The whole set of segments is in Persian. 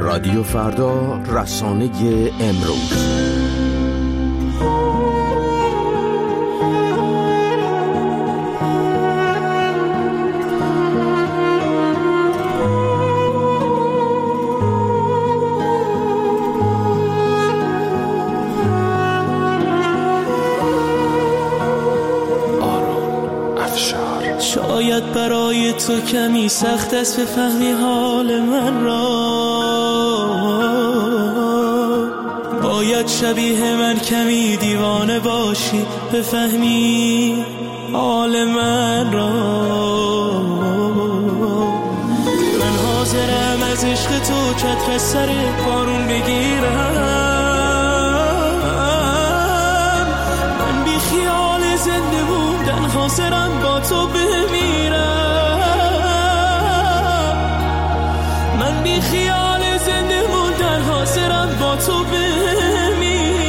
رادیو فردا، رسانه امروز. شاید برای تو کمی سخت است بفهمی حال من را، باید شبیه من کمی دیوانه باشی بفهمی حال من را. من حاضرم از عشق تو چتر سر بارون بگیرم، من بی خیال زنده موندن حاضرم با تو بمیرم، من بی خیال زنده موندن حاضرم با تو بمیرم.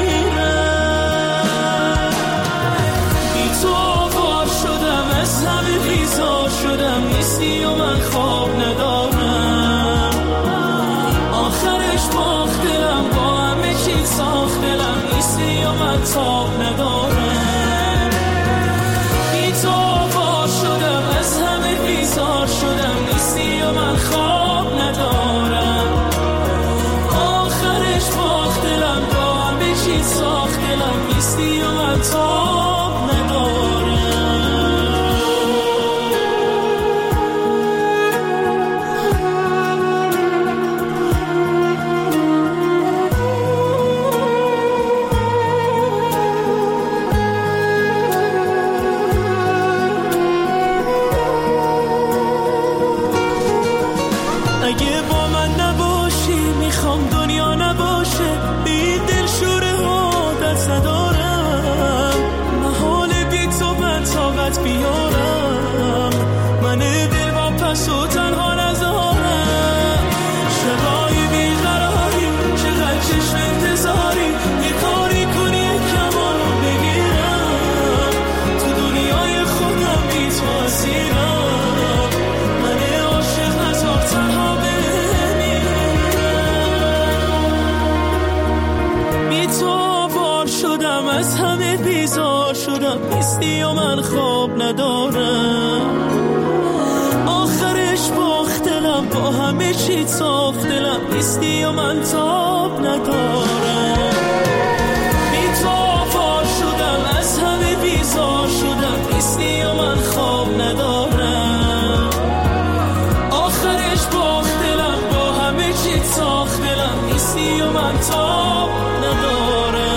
بی تو آوار شدم، از همه بیزار شدم، نیستی و من خواب ندارم، آخرش باخت دلم، با همه چی ساخت دلم، نیستی و من تاب ندارم. بی تو آوار شدم، از همه بیزار شدم، نیستی و من خواب ندارم، آخرش باخت دلم، با همه چی ساخت دلم، نیستی و من تاب ندارم. اگه با من نباشی میخوام دنیا نباشه، بی دل شوره عادت ندارم، محال بی تو من طاقت بیارم، من دل با پس و تنها نذارم، شبای بیقراری چقدر چشم انتظاری، یه کاری کنی کمان رو بگیرم، تو دنیای خودم بی تو اسیرم، من عاشق نذار تنها شدم، از همه بیزار شدم، نیستی و من خواب ندارم، آخرش باخت دلم، با همه چی ساخت دلم، نیستی و من تاب ندارم. بی تو آوار شدم، از همه بیزار شدم، نیستی و من خواب ندارم، آخرش باخت دلم، با همه چی ساخت دلم، نیستی و من تاب ندارم.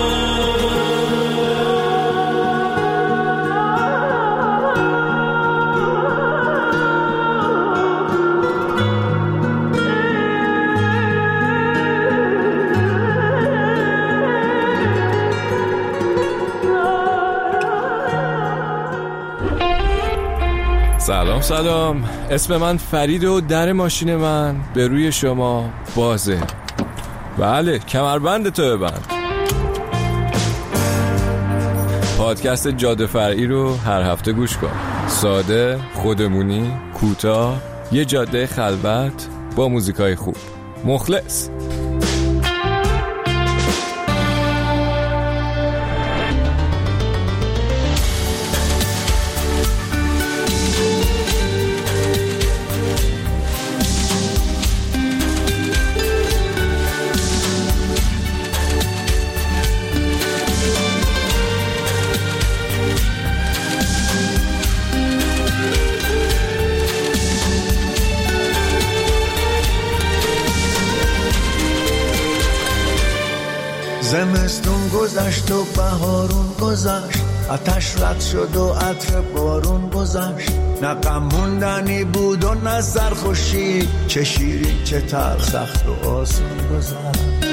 سلام، اسم من فرید و در ماشین من به روی شما بازه. بله، کمربند تو ببند. پادکست جاده فرعی رو هر هفته گوش کن. ساده، خودمونی، کوتاه، یه جاده خلوت با موزیکای خوب. مخلص. زمستون گذشت و بهارون گذشت، آتش رد شد و عطر بارون گذشت، نه غم موندنی بود و نه سرخوشی، چه شیرین چه تلخ، سخت و آسون گذشت.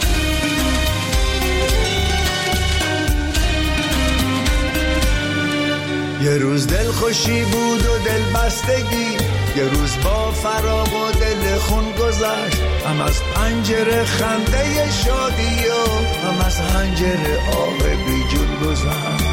یه روز دل خوشی بود و دل بستگی، یه روز با فراق و دل خون گذشت، هم از پنجره خنده شادی و هم از حنجره آب بی جون گذشت.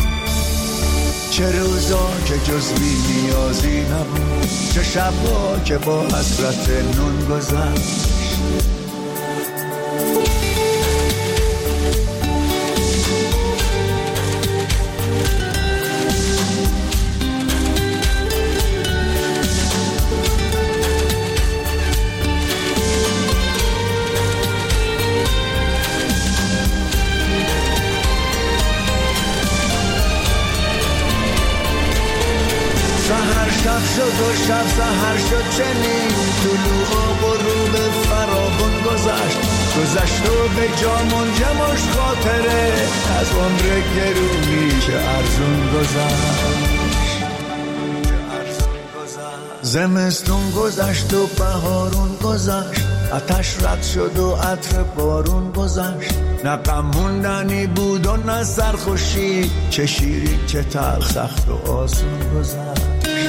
چه روزا که جز بی نیازی نبود، چه شبا که با حسرت نون گذشت. شب شد و شب سحر شد چنین طلوع و غروب فراوان گذشت و به جا منجمش خاطره از عمر گرونی که ارزون گذشت. زمستون گذشت و بهارون گذشت، آتش رد شد و عطر بارون گذشت. نه غم موندنی بود و نه سرخوشی، چه شیرین چه تلخ، سخت و آسون گذشت.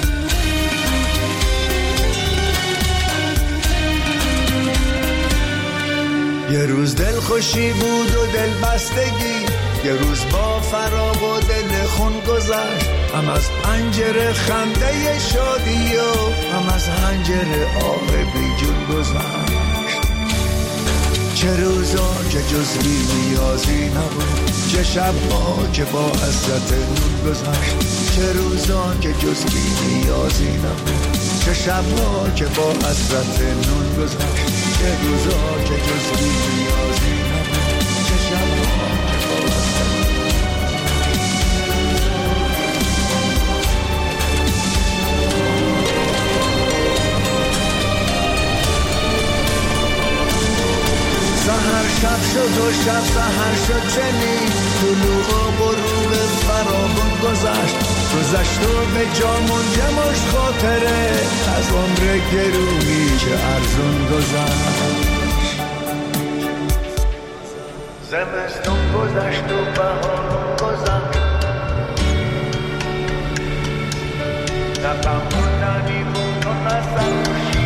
یه روز دل خوشی بود و دل بستگی، یه روز با فراق و دل خون گذشت. هم از پنجره خنده شادی و هم از حنجره آه بی جون گذشت. چه روزا که جز بی نیازی نبود، چه شب‌ها که با حسرت نون گذشت. چه روزا که جز بی نیازی نبود، چه شب‌ها که با حسرت نون گذشت. چه روزا که جز بی نیازی نبود، چه شب‌ها که با حسرت سحر شب شد و شب سحر شد چنین طلوع و غروب فراوان گذشت و به جا منجمش خاطره از عمر گرونی که ارزون گذشت. زمستون گذشت و بهارون گذشت، نه غم موندنی بود و نه سرخوشی.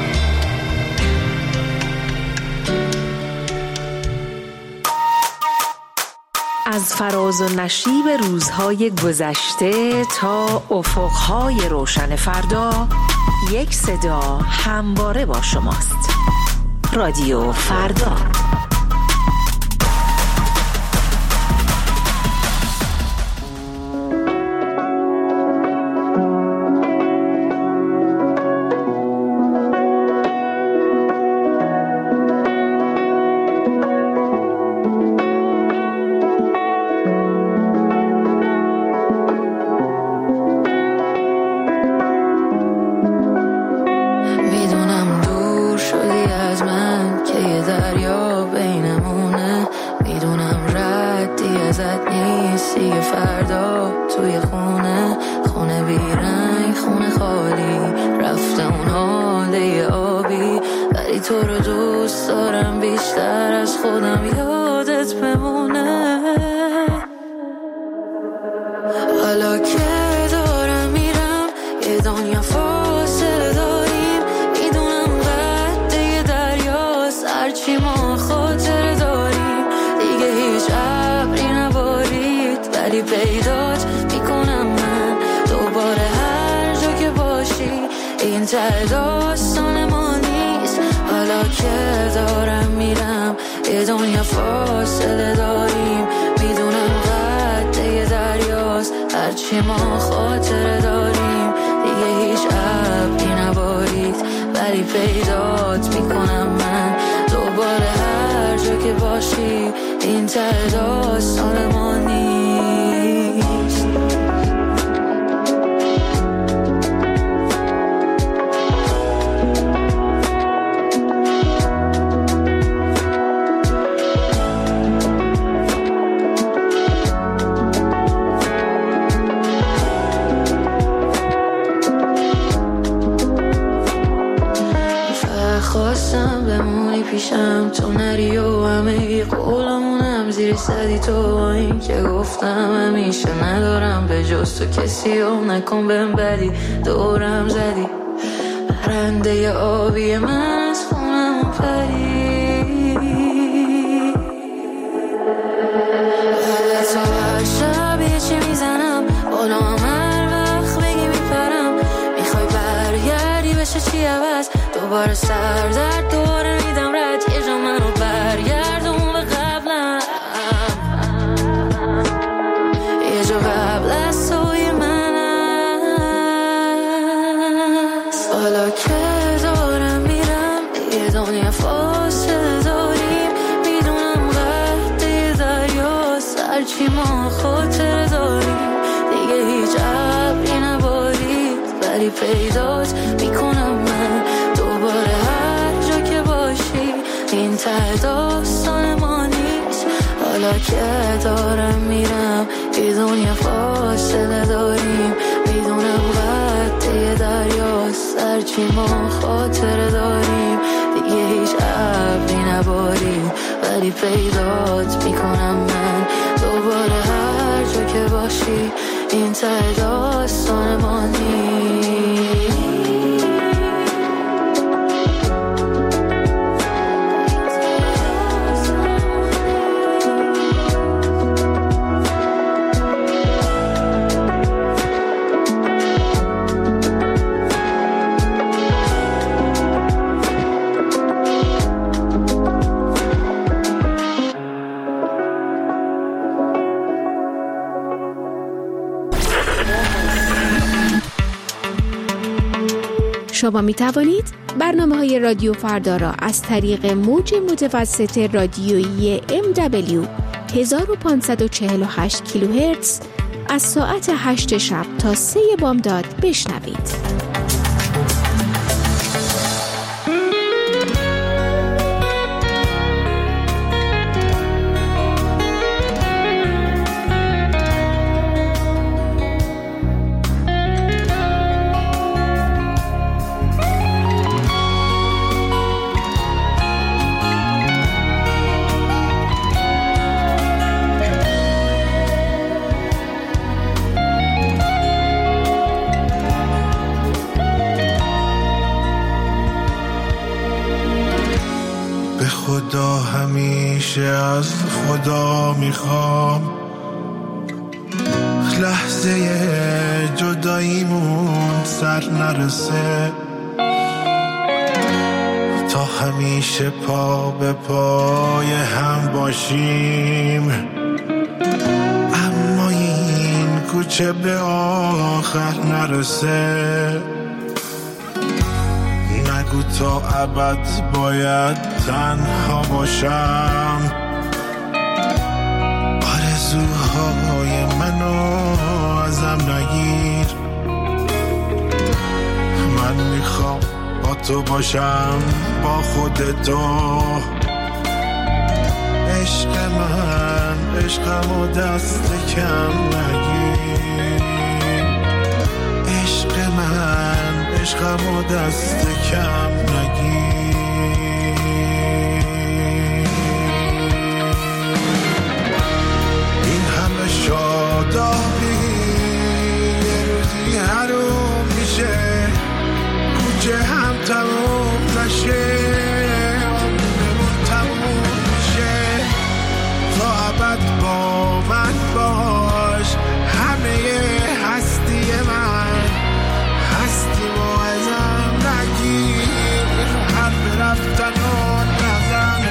از فراز و نشیب روزهای گذشته تا افقهای روشن فردا، یک صدا همواره با شماست. رادیو فردا. پیشم تو نری و همه قولمونم زیر صدی تو این که گفتم همیشه ندارم به جز تو کسی و نکن بهم بدی دورم زدی پرنده آبی من از خونم پری تو هر شب یه چی میزنم بالا هر وقت بگی میپرم میخوای برگردی بشه چی عوض دوباره سر درد دوباره میدم رد یه دنیا فاصله داریم، میدونم قد دریا سرچی ما خاطر داریم، دیگه هیچ ابری نبارید ولی پیدات میکنم من دوباره هر جا که باشی. این ته داستان ما نیست، حالا که دارم میرم یه دنیا فاصله داریم، میدونم قد دریا سرچی ما خاطر داریم، دیگه هیچ ابری نباریم ولی پیدات میکنم من دوباره هر جا که باشی. این ته داستان ما نیست. شما می توانید برنامه‌های رادیو فردا را از طریق موج متوسط رادیویی MW 1548 کیلوهرتز از ساعت 8 شب تا 3 بامداد بشنوید. خدا همیشه از خدا میخوام لحظه جداییمون سر نرسه، تا همیشه پا به پای هم باشیم، اما این کوچه به آخر نرسه. نگو تا ابد باید تنها باشم، آرزوهای منو ازم نگیر، من میخوام با تو باشم، با خودتو. عشق من عشقمو دست کم نگیر، عشق من عشقمو دست کم نگیر. این همه شادابی یه روزی حروم میشه، کوچه هم تموم نشه، عمرمون تموم میشه. تا ابد با من باش، همه هستی من، هستی و ازم نگیر، حرف رفتن و نزن.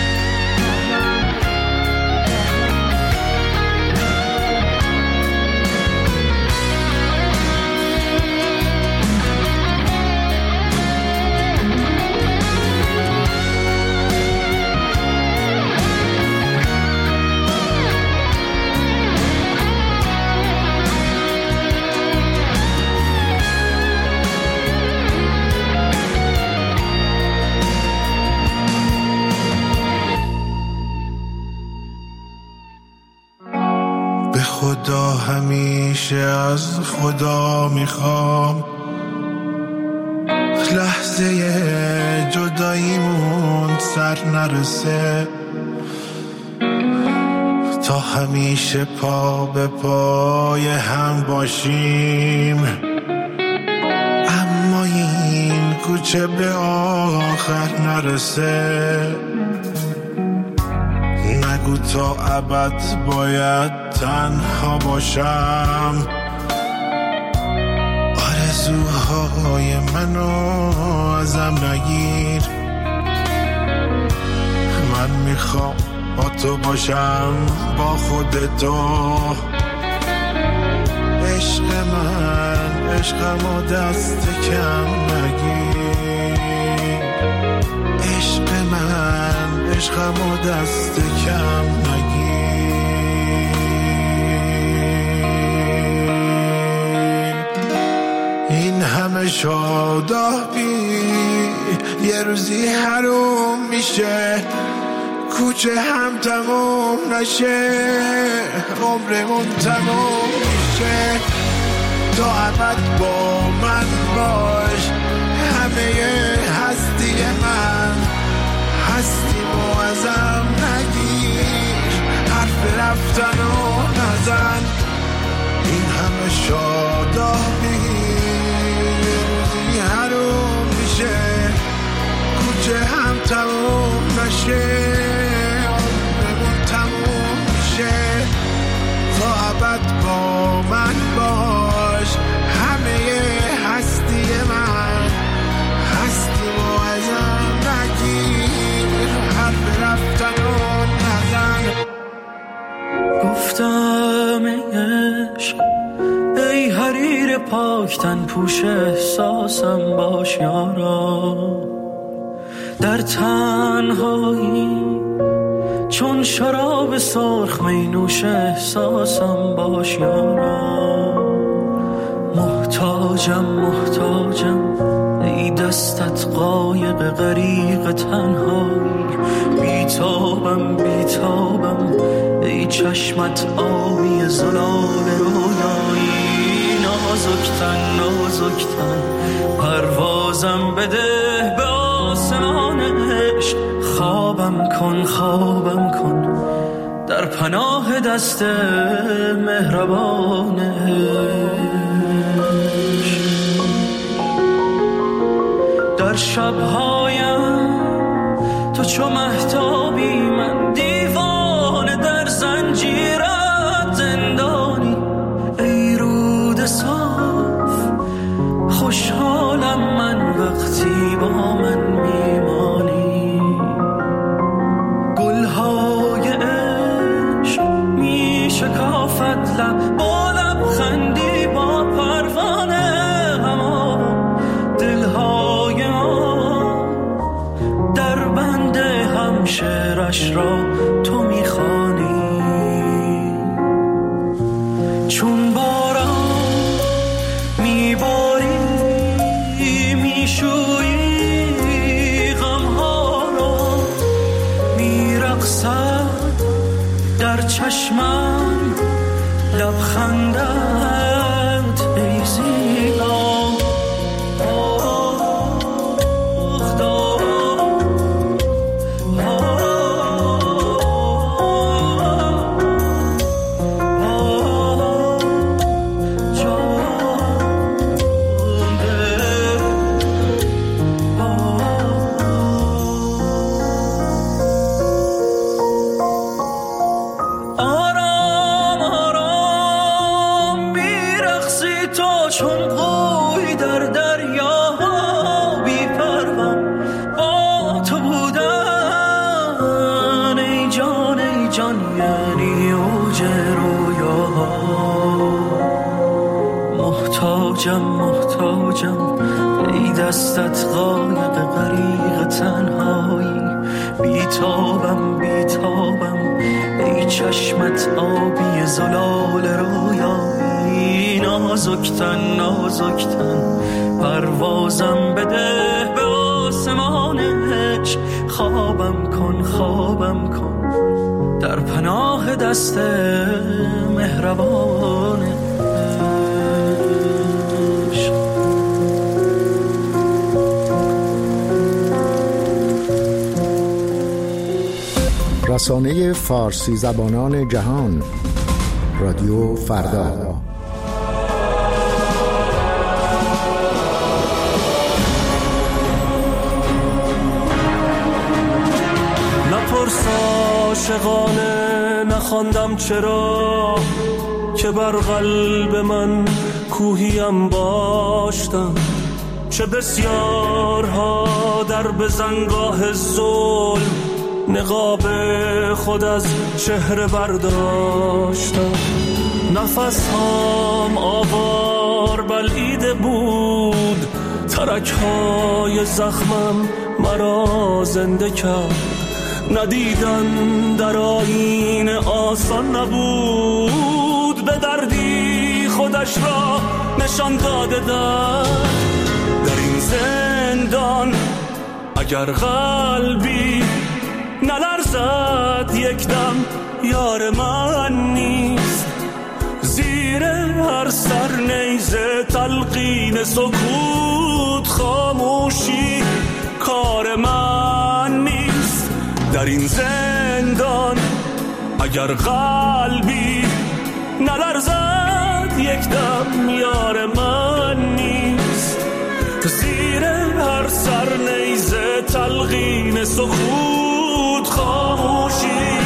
خدا همیشه از خدا میخوام لحظه جداییمون سر نرسه، تا همیشه پا به پای هم باشیم، اما این کوچه به آخر نرسه. نگو تا ابد باید تنها باشم، آرزوهای منو ازم نگیر، من میخوام با تو باشم، با خودتو. عشق من عشقمو دست کم نگیر، عشقمو دست کم نگیر. این همه شادابی یه روزی حروم میشه، کوچه هم تموم نشه، عمرمون تموم میشه. تا ابد با من باش، همه هستی من، هستیمو ازم نگیر، حرف رفتنو نزن. این همه شادابی یه روزی حروم میشه، کوچه هم تموم نشه، عمرمون تموم میشه. تا ابد با من باش، همه هستی من، هستیمو ازم نگیر، حرف رفتنو نزن. گفتم ای عشق، ای حریر پاکتن پوش احساسم باش یارا. در تنهایی چون شراب سرخ می نوش احساسم باش یارا. محتاجم ای دستت قایق غریق تنهایی. بیتابم ای چشمت آبی زلال رویایی. نازکتن پروازم بده به آسمان عشق. خوابم کن در پناه دست مهربان عشق. در شبهایم تو چو مهتابی، من دیوانه در زنجیرت زندانی. ای رود صاف خوشحالم من وقتی با من میمانی. گلهای عشق میشکافد لب با لبخندی با پروانه. اما دلهای ما در بند همشهرش را تو میخوانی. چون باران میباری میشویی غمها را، میرقصد در چشمم لبخندت ای زیبا. محتاجم ای دستت قایق غریق تنهایی. بیتابم ای چشمت آبی زلال رویایی. نازکتن پروازم بده به آسمان عشق. خوابم کن در پناه دست مهربان عشق. رسانه فارسی زبانان جهان، رادیو فردا. نپرس عاشقانه نخواندم چرا، که بر قلب من کوهیم باشتم. چه بسیارها در بزنگاه ظلم نقاب خود از چهره برداشتم. نفسهام آوار بلعیده بود، ترکهای زخمم مرا زنده کرد. ندیدن در آینه آسان نبود، به دردی خودش را نشان داده در این زندان. اگر قلبی نلرزد یک دم یار من نیست، زیر هر سر نیزه تلقین سکوت خاموشی کار من نیست. در این زندان اگر قلبی نلرزد یک دم یار من نیست، زیر هر سر نیزه تلقین سکوت خاموشی.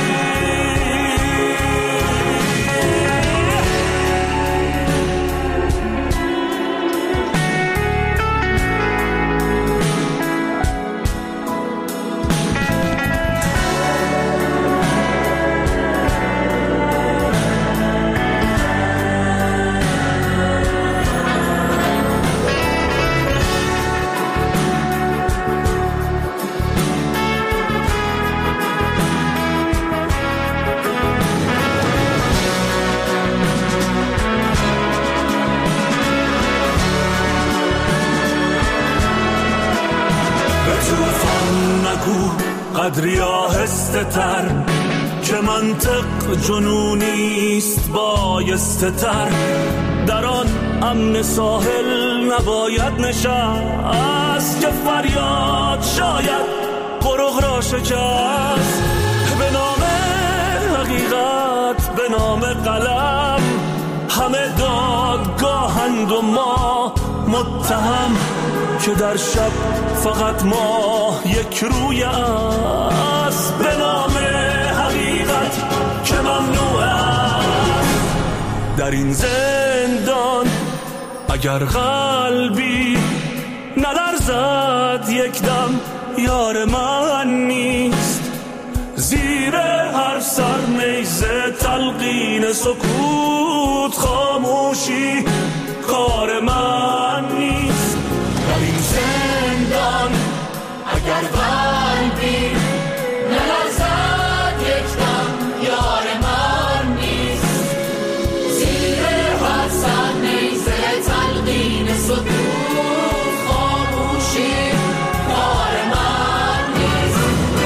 قدری آهسته تر که منطق جنونیست بایسته تر، در آن امن ساحل نباید نشست که فریاد شاید قرق را شکست. به نام حقیقت، به نام قلم، همه دادگاهند و ما متهم، که در شب فقط ما یک روی است. به نام حقیقت که ممنوع است در این زندان اگر قلبی نلرزد یک دم یار من نیست، زیر هر سر نیزه تلقین سکوت خاموشی کار من نیست. در این زندان اگر قلبی نلرزد یک دم یار من نیست، زیر هر سر نیزه تلقین سکوت خاموشی کار من نیست.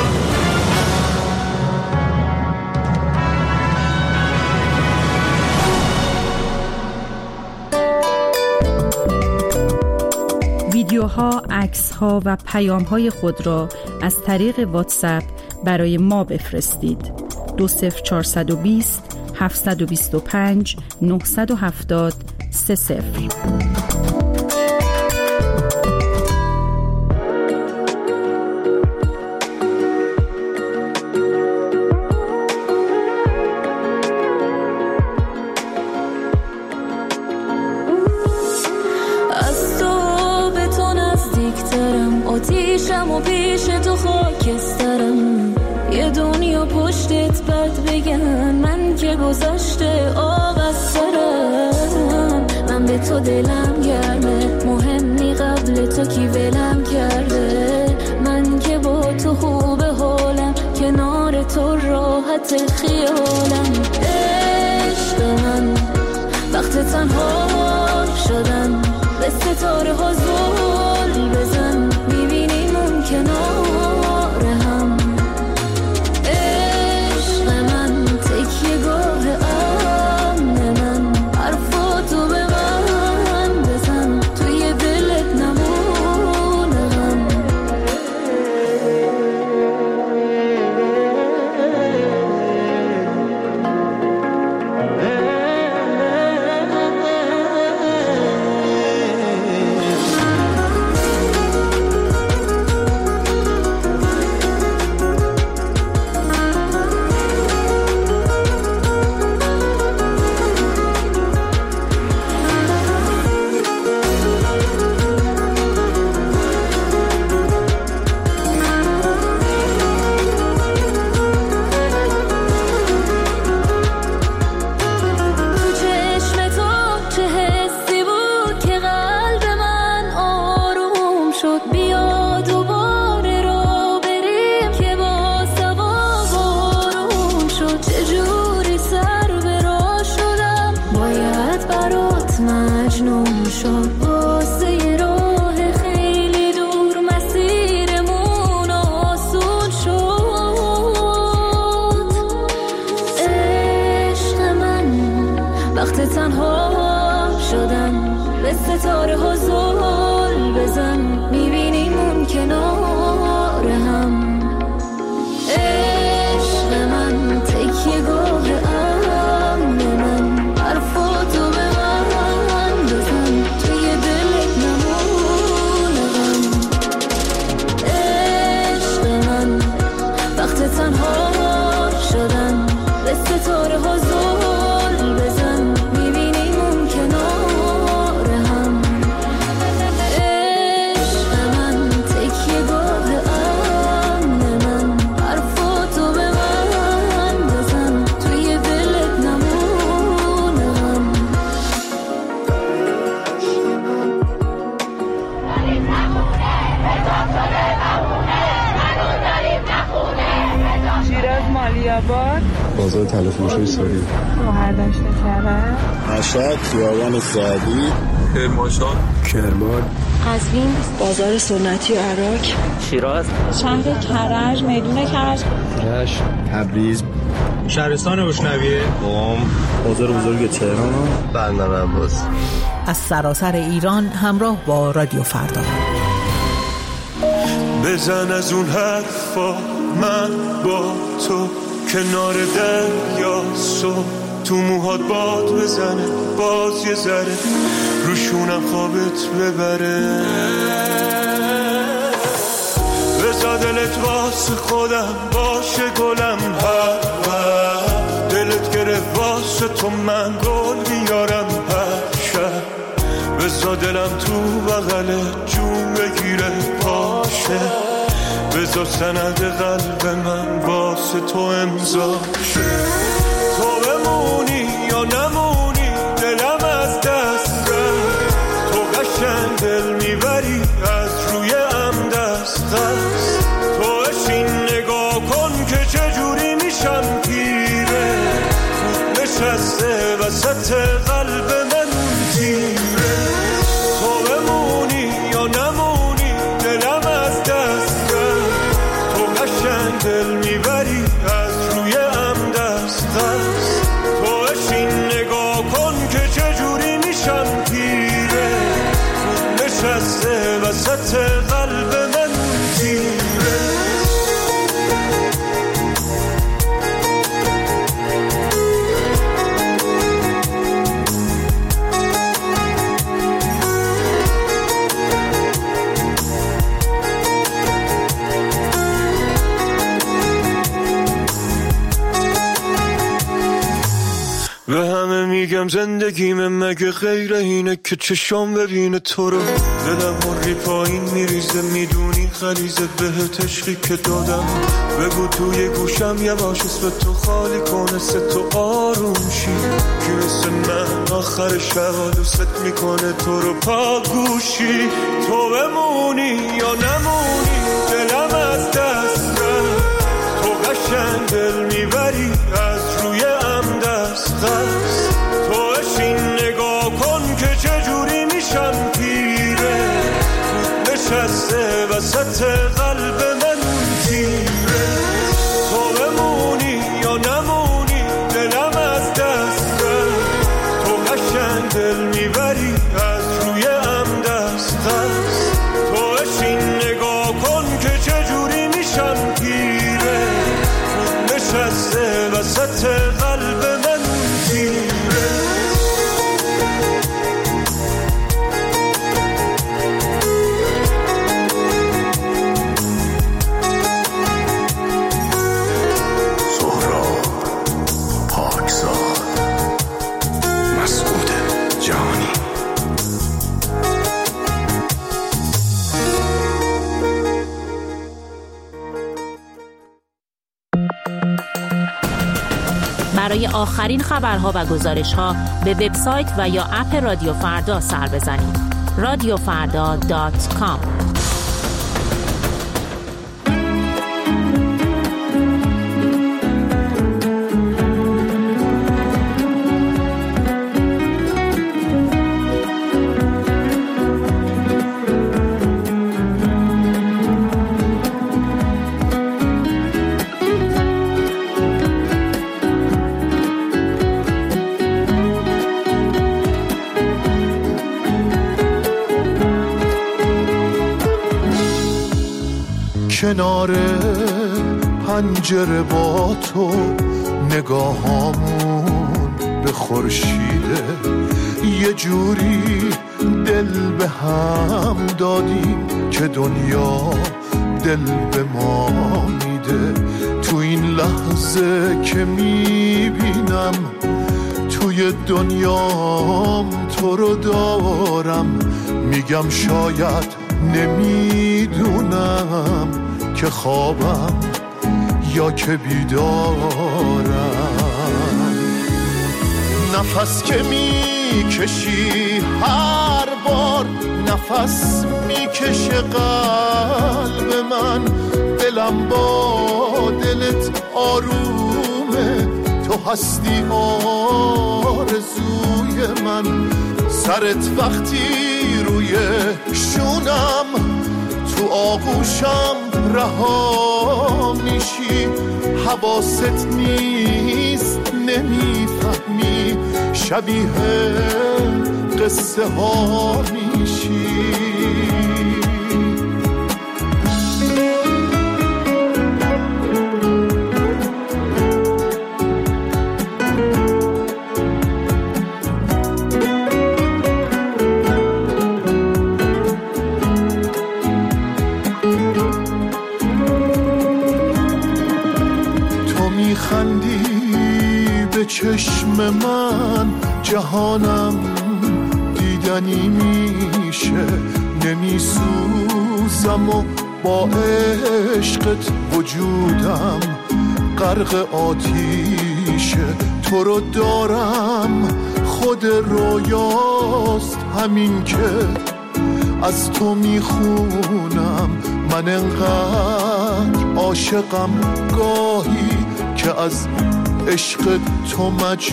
ویدیوها، عکس‌ها و پیام‌های خود را از طریق واتساپ برای ما بفرستید. 20420 725 970 30. آتیشم و پیش تو خاکسترم، یه دنیا پشتت بد بگن من که گذشته آب از سرم. من به تو دلم گرمه، مهمی قبل تو کی ولم کرده، من که با تو خوب حالم، کنار تو راحت خیالم. عشق من وقت تنها شدن، به ستاره ها زل بزن، میبینیم اون کنار هم. عشق من تکیه گاه امن من، حرفاتو به من بزن، توی دلت نمونه غم. ستاره ها زل بزن، میبینیم اون کنار هم. عشق من تکیه گاه امن من، حرفاتو به من بزن، توی دلت نمونم. عشق من وقت تنها شدن، به ستاره ها زل بزن، میبینیم اون کنار هم. عشق من تکیه گاه امن من، حرفاتو به من بزن، توی دلت نمونم. شیراز مالیاباد، بازار تلفروشی ساری، شهردشت کرد، مشهد خیابان سعدی، کرمانشاه، کرمان، قزوین، بازار سنتی عراق، شیراز، شهر کرج، میدون کرج، رشت، تبریز، شهرستان بشنویه، قم، بازار بزرگ تهران، بندر عباس. از سراسر ایران همراه با رادیو فردا. بزن از اون حرفا، من با تو کنار دریا، صبح تو موهات باد بزنه، باز یه ذره روشونم خوابت ببره. بزا دلت واسه خودم باشه گلم، هر دلت گرفت واسه تو من گل بیارم هر شب. بزا دلم تو بغل جون بگیره پاشه، بزا سند قلب من واسه تو امضا شه. تو بمونی یا نمونی دلم از دست رفت، تو قشنگ دل میبری از روی ام دست دست. تو اشین نگاه کن که چجوری میشم پیره، خود نشسته وسط قلب من تیره. تو بمونی یا نمونی دلم از دست رفت، تو قشنگ دل میبری از روی ام دست دست. تو اشین نگاه کن که چجوری میشم پیره، خود نشسته وسط قلب من تیره. به همه میگم زندگیم مگه غیر اینه که چشام ببینه تو رو. دلم مری پایین میریزه، میدونی غریزه بهت عشقی که دادم. بگو توی گوشم یواش اسم تو خالی کنه، سه تو آروم شی که مثل من آخر شب دوست میکنه تو رو پاگوشی. تو بمونی یا نمونی دلم از دست رفت، تو قشنگ دل میبری از روی ام دست دست. تو اشین نگاه کن که چجوری میشم پیره، خود نشسته وسط قلب من تیره. تو بمونی یا نمونی دلم از دست رفت، تو قشنگ دل میبری از روی ام دست دست. تو اشین نگاه کن که چجوری میشم پیره، خود نشسته وسط قلب من تیره. برای آخرین خبرها و گزارش‌ها به وبسایت و یا اپ رادیو فردا سر بزنید. radiofrda.com. کنار پنجره با تو نگاهامون به خورشیده، یه جوری دل به هم دادیم که دنیا دل به ما میده. تو این لحظه که میبینم توی دنیام تو رو دارم، میگم شاید نمیدونم که خوابم یا که بیدارم. نفس که میکشی هر بار نفس میکشه قلب من، دلم با دلت آرومه، تو هستی آرزوی من. سرت وقتی روی شونم تو آغوشم رها میشی، حواست نیست نمیفهمی، شبیه قصه ها میشی. چشم من جهانم دیدنی میشه، نمیسوزم و با عشقت وجودم غرق آتیشه. تو رو دارم خود رویاست همین که از تو میخونم، من انقدر عاشقم گاهی که از عشق تو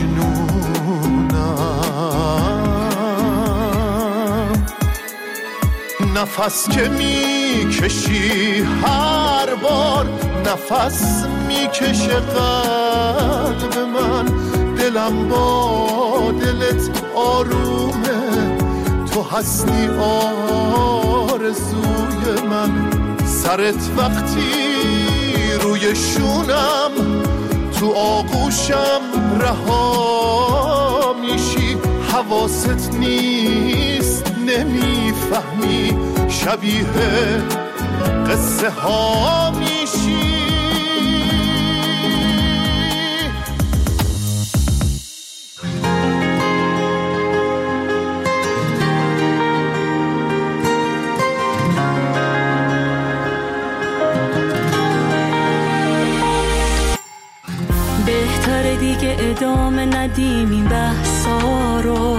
مجنونم. نفس که میکشی هر بار نفس میکشه قلب من، دلم با دلت آرومه، تو هستی آرزوی من. سرت وقتی روی شونم تو آغوشم رها میشی، حواست نیست نمیفهمی، شبیه قصه ها میشی. بهتره دیگه ادامه ندیم این بحثا رو،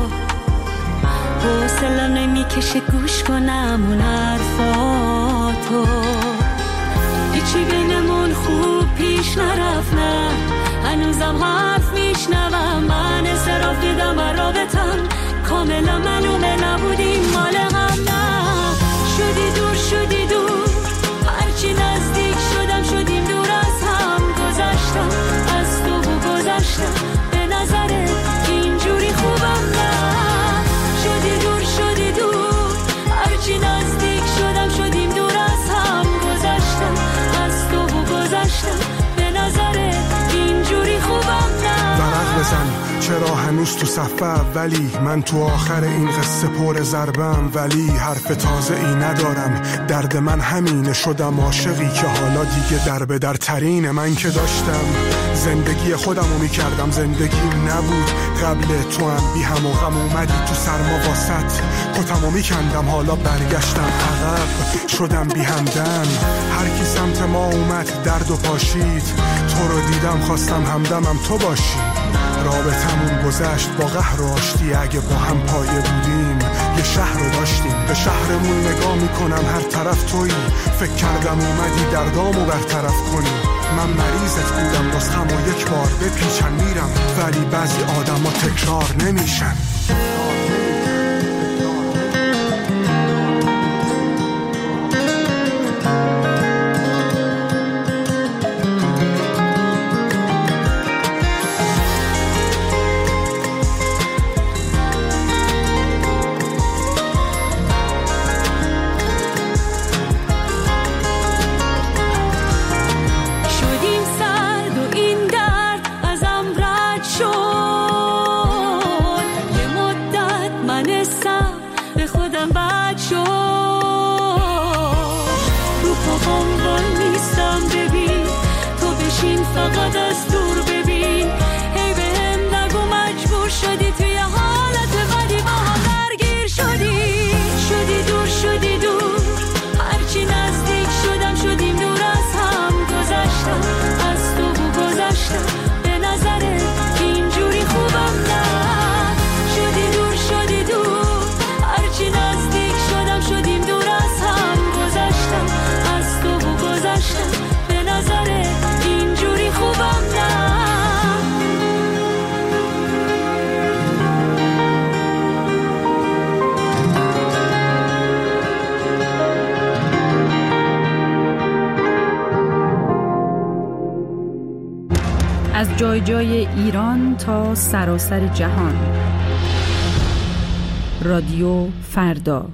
حوصله نمیکشه گوش کنم اون حرفاتو، هیچی بینمون خوب پیش نرفت، نه هنوزم حرف میشنوم، من اصراف دیدم و رابطم کاملا معلومه نبودیم مال هم، نه شدی دور شدی دور، هرچی نزدیک شدم شدیم دور از هم، گذشتم از تو و گذشتم به نظرت اینجوری خوبم، نه شدی دور شدی دور، هرچی نزدیک شدم شدیم دور از هم، گذشتم از تو و گذشتم به نظرت اینجوری خوبم، نه ورق بزن چرا هنوز تو صفحه اولی، من تو آخر این قصه پر ضربم، ولی حرف تازه ای ندارم، درد من همینه، شدم عاشقی که حالا دیگه در به در ترین. من که داشتم زندگی خودمو میکردم، زندگیم نبود قبل تو هم، بی هم و غم اومدی تو سرما واسط کتمو میکندم، حالا برگشتم عقب شدم بی همدم، هر کی سمت ما اومد درد و پاشید، تو رو دیدم خواستم همدمم تو باشی، رابطمون گذشت با قهر و آشتی، اگه با هم پایه بودیم یه شهر رو داشتیم، به شهرمون نگاه میکنم هر طرف تویی، فکر کردم اومدی دردامو برطرف کنی، من مریضت بودم نسخمو یک بار بپیچن میرم، ولی بعضی آدم ها تکرار نمیشن. من فقط از دور ببین. هی به هم نگو مجبور شدی توی حالت بدی با هم درگیر شدی. شدی دور شدی دور، هرچی نزدیک شدم شدیم دور از هم. گذشتم از تو و گذشتم، به نظرت اینجوری خوبم نه. شدی دور شدی دور، هرچی نزدیک شدم شدیم دور از هم. گذشتم از تو و گذشتم، به نظرت اینجوری خوبم نه. از جای جای ایران تا سراسر جهان. رادیو فردا.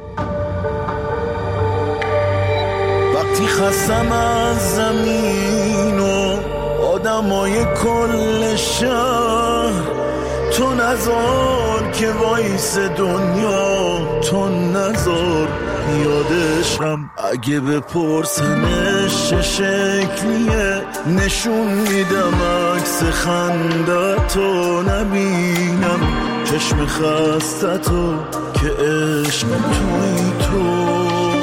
وقتی خستم از زمین و آدمای کل شهر، تو نذار که وایس دنیا، تو نذار یادشم. اگه بپرسنش چه شکلیه، نشون میدم عکس خندتو. نبینم چشم خستتو که عشق توی تو.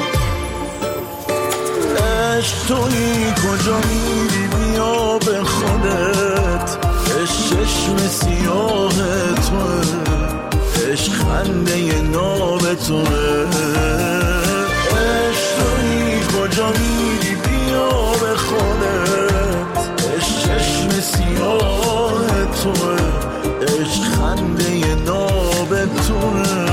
عشق توی کجا میری بیا به خودت. عشق چشم سیاه توه، عشق خنده ناب توه. عشق توی کجا میری بیا به خودت. عشق چشم سیاه توه، عشق خنده ناب توه.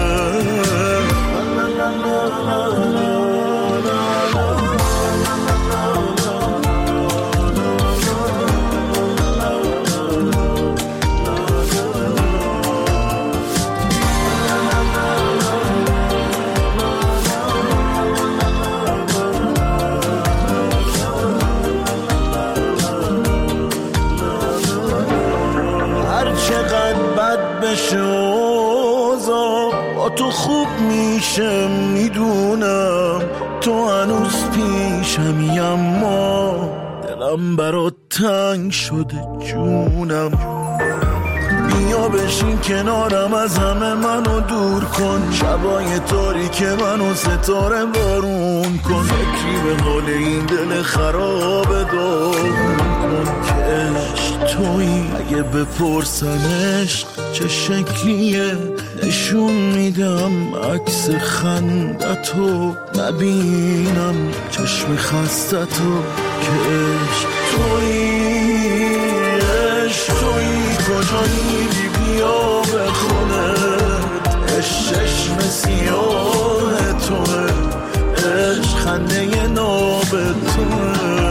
با تو خوب میشه میدونم، تو هنوز پیشمی، اما دلم برات تنگ شده جونم. بیا بشین کنارم، از همه منو دور کن. شبای تاریک منو ستاره بارون کن. فکری به حال این دل خراب داغون کن که عشق تویی. اگه بپرسنش چه شکلیه، نشون میدم عکس خندتو. نبینم چشم خستتو که عشق تویی. عشق تویی کجا میری بیا به خودت. عشق چشم سیاه توه، عشق خنده ناب توه.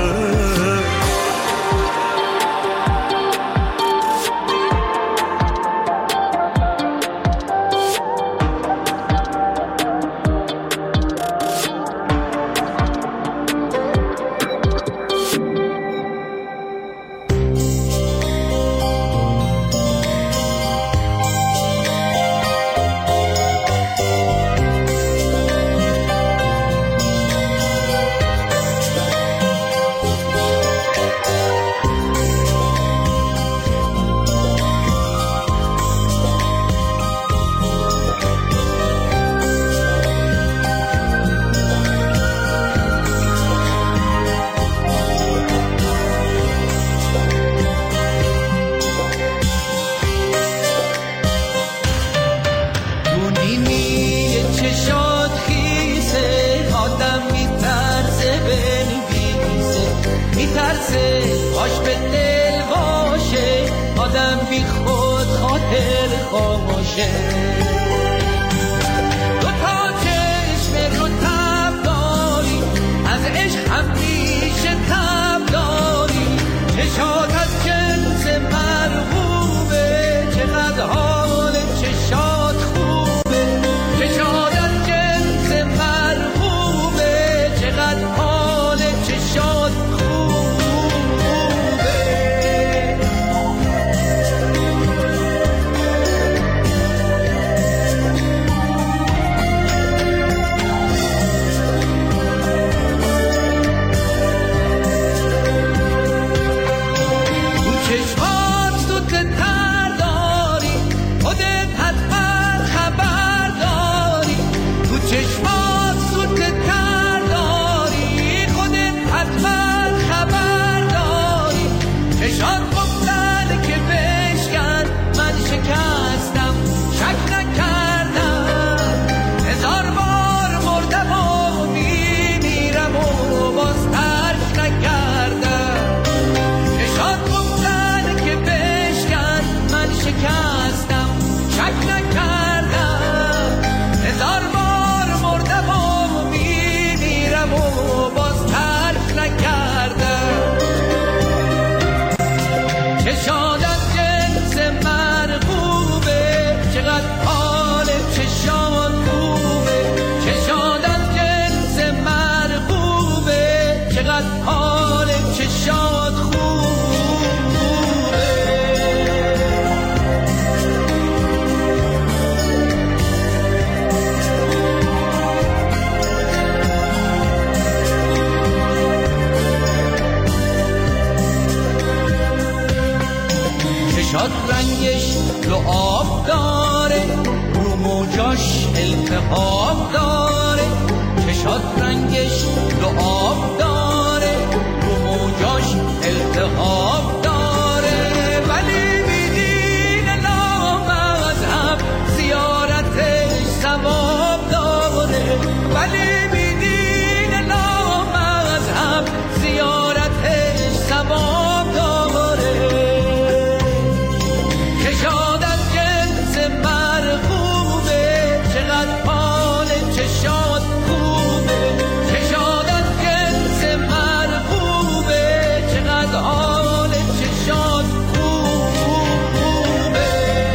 چشات رنگش لعاب داره، رو موجاش التهاب داره. چشات رنگش لعاب داره، رو موجاش التهاب داره. ولی میدین لامذهب زیارتش ثواب داره. ولی میدین لامذهب زیارتش ثواب داره. کشاد از جنس مرغوبه، چقدر حال چشاد خوبه. کشاد از جنس مرغوبه، چقدر حال چشاد خوبه.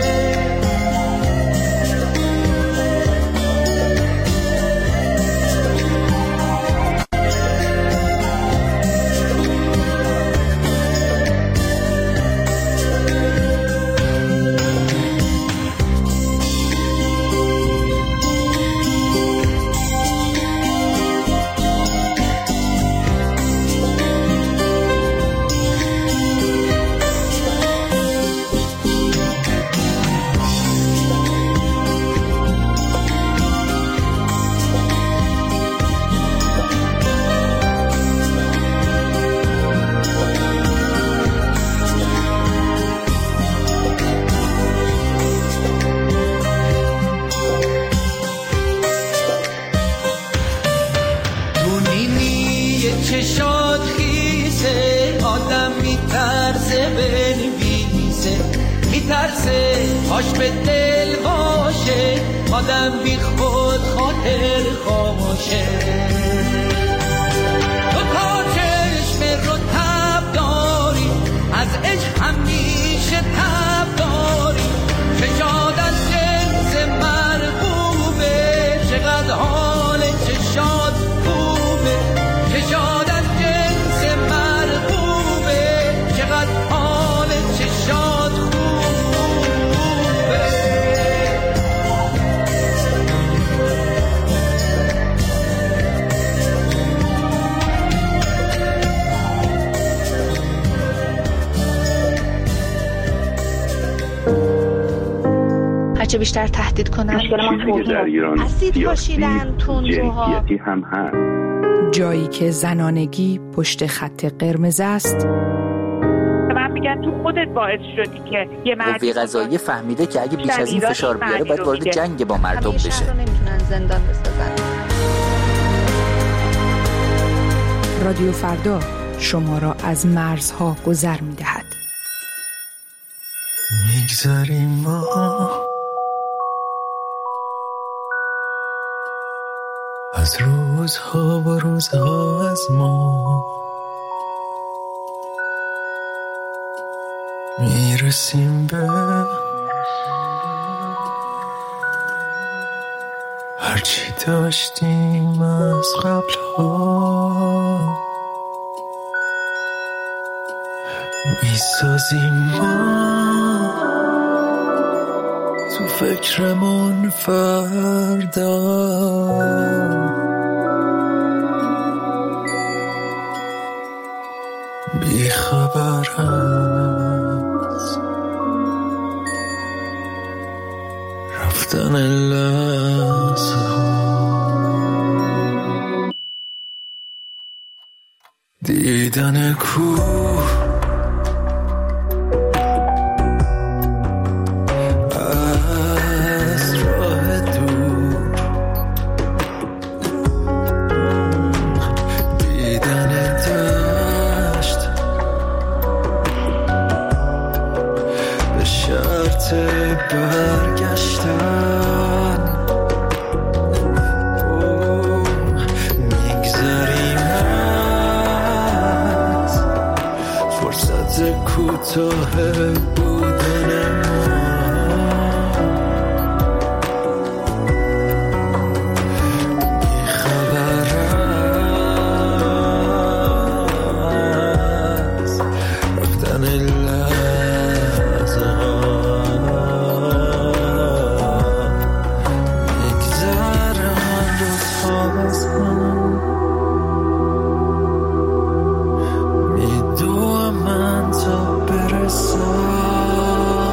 چشات خیسه، آدم میترسه بنویسه، میترسه پاش به دل باشه، آدم بی خود خاطر خاموشه. تو تا چشم رو تب داری، از عشق همیشه تب داری. چشات از جنس مرغوبه، چقدر حال چشات خوبه. چشات از جنس مرغوبه، چقدر حال چشات خوبه. هرچه بیشتر تهدید کنن در ایران اسید پاشیدن تندروها هم هست. جایی که زنانگی پشت خط قرمز است. من میگن تو خودت باعث شدی که یه مرد قوه قضاییه فهمیده که اگه بیش از این فشار بیاره باید وارد جنگ با مردم بشه. نمیتونن زندان بسازن. رادیو فردا شما را از مرزها گذر میدهد. میگذاریم ما از روزها و روزها از ما، میرسیم به هرچی داشتیم از قبل ها. میسازیم ما تو فکرمون فردا، بی خبر از رفتن لحظه ها. دیدن کوه برگشتن، میگذاریم از فرصت کوتاه بودن ما، بیخبر از رفتن لحظه ها. میدوام من تا برسم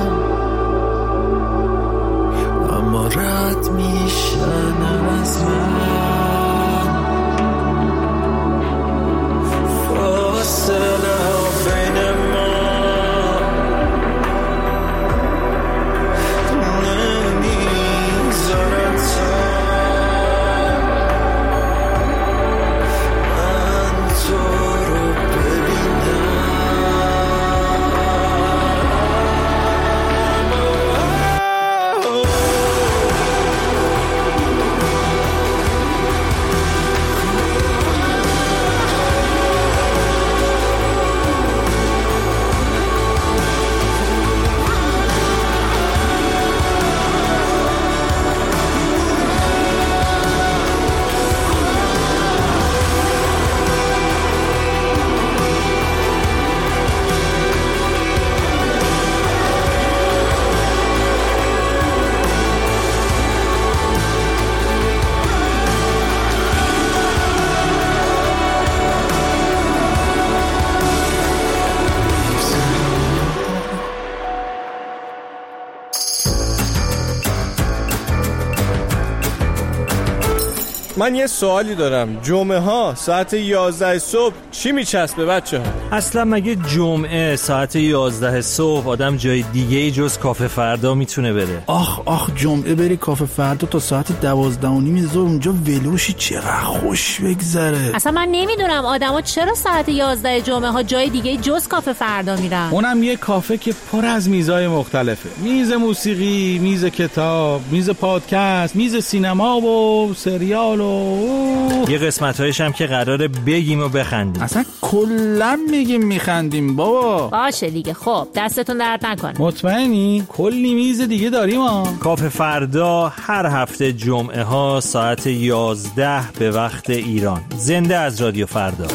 من یه سوالی دارم. جمعه ها ساعت 11 صبح چی میچسبه بچه ها؟ اصلا مگه جمعه ساعت 11 صبح آدم جای دیگه جز کافه فردا میتونه بره؟ آخ جمعه بری کافه فردا تا ساعت 12:30 ظهر اونجا ولوشی چقدر خوش بگذره. اصلا من نمیدونم آدما چرا ساعت 11 جمعه ها جای دیگه جز کافه فردا میرن. اونم یه کافه که پر از میزای مختلفه. میز موسیقی، میز کتاب، میز پادکست، میز سینما و سریال و یه قسمت‌هایش هم که قراره بگیم و بخندیم. اصلا کلا میگیم میخندیم بابا. باشه دیگه. خب دستتون درد نکنه. مطمئنی؟ کلی میز دیگه داریم ها. کافه فردا هر هفته جمعه ها ساعت 11 به وقت ایران. زنده از رادیو فردا.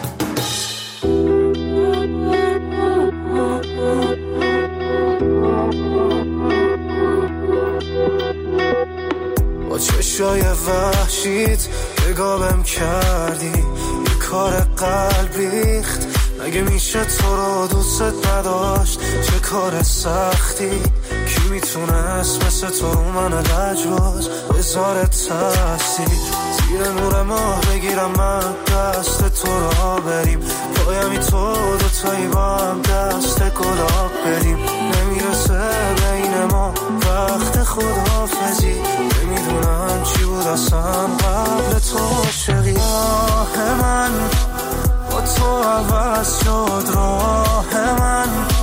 چشای وحشیت نگاهم کردی، یه کار قلب ریخت. مگه میشه تو رو دوست نداشت؟ چه کار سختی. کی میتونست مثل تو رو من لجباز بذاره تاثیر؟ زیر نور ماه بگیرم من دست تو را بریم، پایمی تو دوتایی با هم دست گلاب بریم. نمیرسه بین ما وقت خداحافظی، نمیدونم چی بود اصلا قبل تو عاشقی. راه من با تو عوض شد، راه من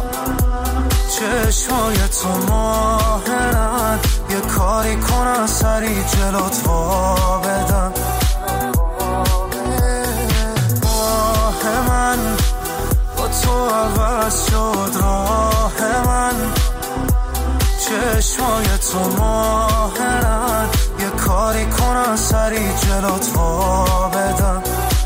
چشمای تو ماهرن. یه کاری کنم سری جلوت وا بدم. راه من با تو عوض شد، راه من چشمای تو ماهرن. یه کاری کنم سری جلوت وا بدم.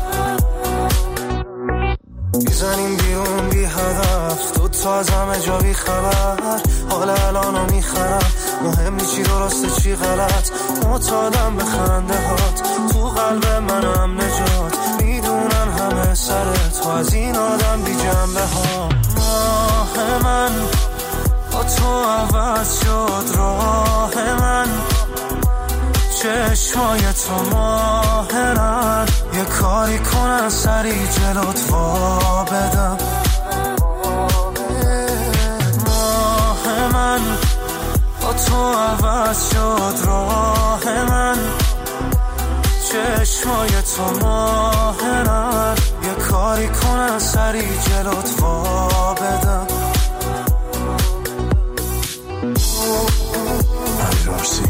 میزنیم بیرون بی هدف، دوتا از همه جا بی خبر. حال الانو میخرم، مهم نی چی درسته چی غلط. معتادم به خنده هات، تو قلب منم نجات. میدونن همه سر تو از این آدم بی جنبه ها. راه من با تو عوض شد، راه من چشمای تو ماهرن. یه کاری کنم سری جلوت وا بدم. راه من با تو عوض شد، راه من چشمای تو ماهرن. یه کاری کنم سری جلوت وا بدم. امیرارسین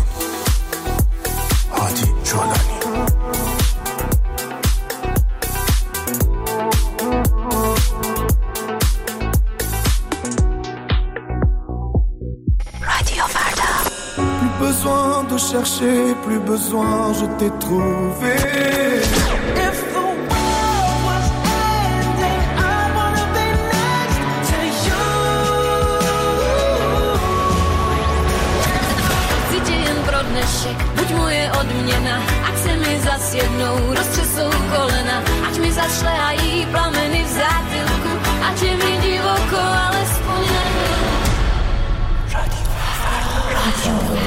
هادی جولانی. رادیو فردا. Plus besoin de chercher, plus besoin, je t'ai trouvé. If the world was ending, I wanna be next to you. Widziałem brodny szyk, budź moje odmiana. Akce mi zas jednou roztrzesou kolena. Ať mi zašlehají plameny v zátylku, ať je mi divoko, alespoň na chvíli. Radio Farda.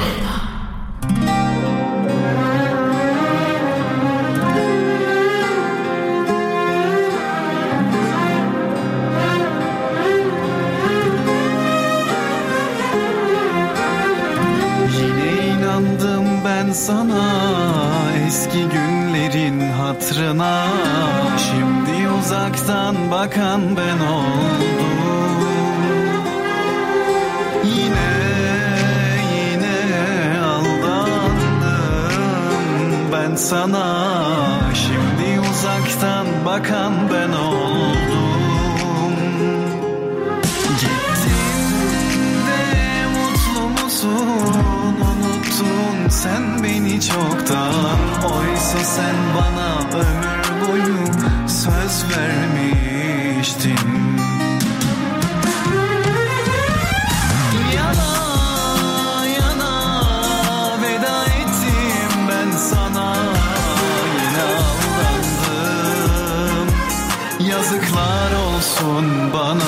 Sana eski günlerin hatırına, şimdi uzaktan bakan ben oldum. Yine aldandım ben sana, şimdi uzaktan bakan ben oldum. Gittin de mutlu musun? Sen beni çoktan, oysa sen bana ömür boyu söz vermiştin. Yana yana veda ettim ben sana, yine aldandım. Yazıklar olsun bana.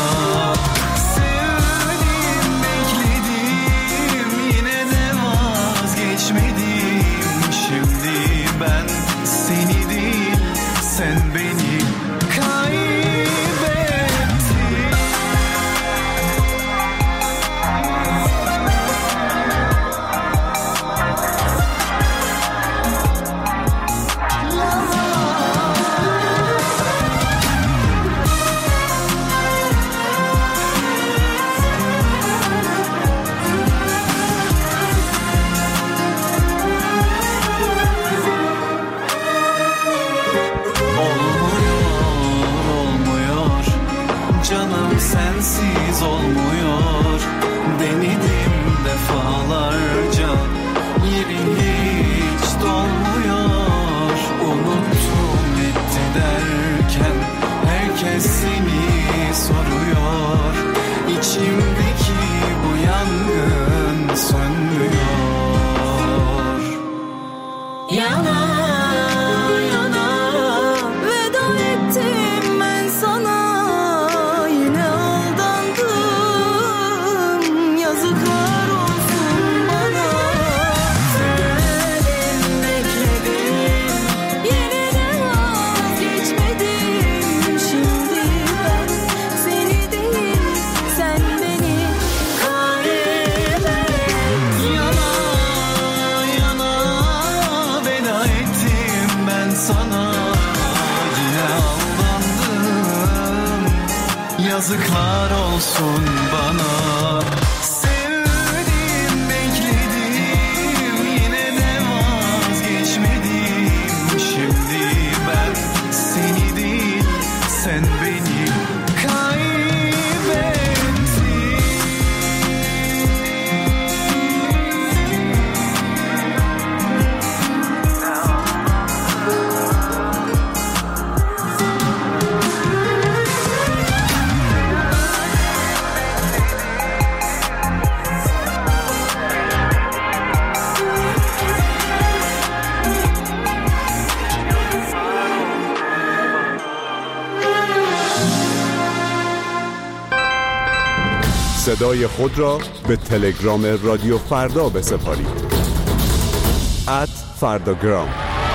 Şimdi ben sensiz olmuyor. Denedim defalarca, yerin hiç dolmuyor. Unuttum etti derken herkes seni soruyor. İçimdeki bu yangın sönmüyor. Yana yana veda ettim ben sana, yine aldandım, yazıklar olsun bana. Sevmedim, bekledim, yine de vazgeçmedim. Şimdi ben seni değil, sen beni kaybettin. Yana yana veda ettim ben sana, yine aldandım, yazıklar olsun bana. Sevdim, bekledim, yine de vazgeçmedim. Şimdi ben seni değil, sen beni kaybettin. صدای خود را به تلگرام رادیو فردا بسپارید. @فرداگرام.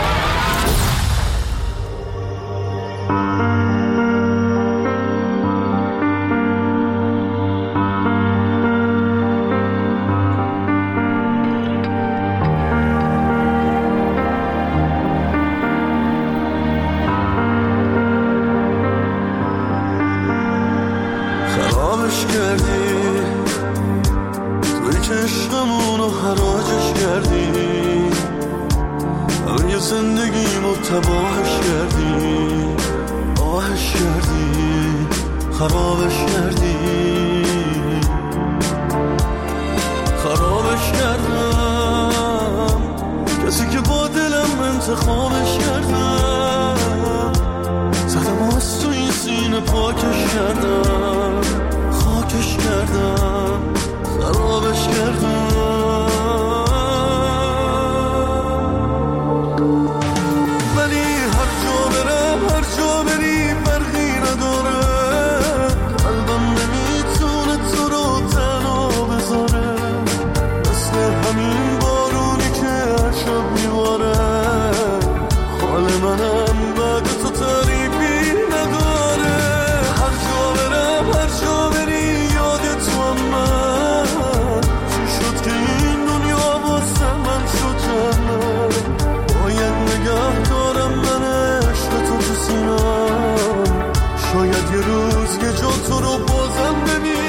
خرابش کردی، توی که عشقمونو حراجش کردی، همه زندگیمو تباهش کردی، آهش کردی، خرابش کردی. خرابش کردم، کسی که با دلم انتخابش کردم، زدم از تو این سینه پاکش کردم، خاکش کردم، خرابش کردم. ولی هر جا برم، هر جا بری فرقی نداره، قلبم نمیتونه تو رو تنها بذاره، مثل همین بارونی که هر شب میباره، حال منم بعد تو تعریفی نداره. هر جا برم، هر جا بری یاد تو هم من، چی شد که این دنیا واسه من شد جهنم. باید نگه دارم من عشق تو سینم، شاید یه روز یه جا تو رو بازم ببینم.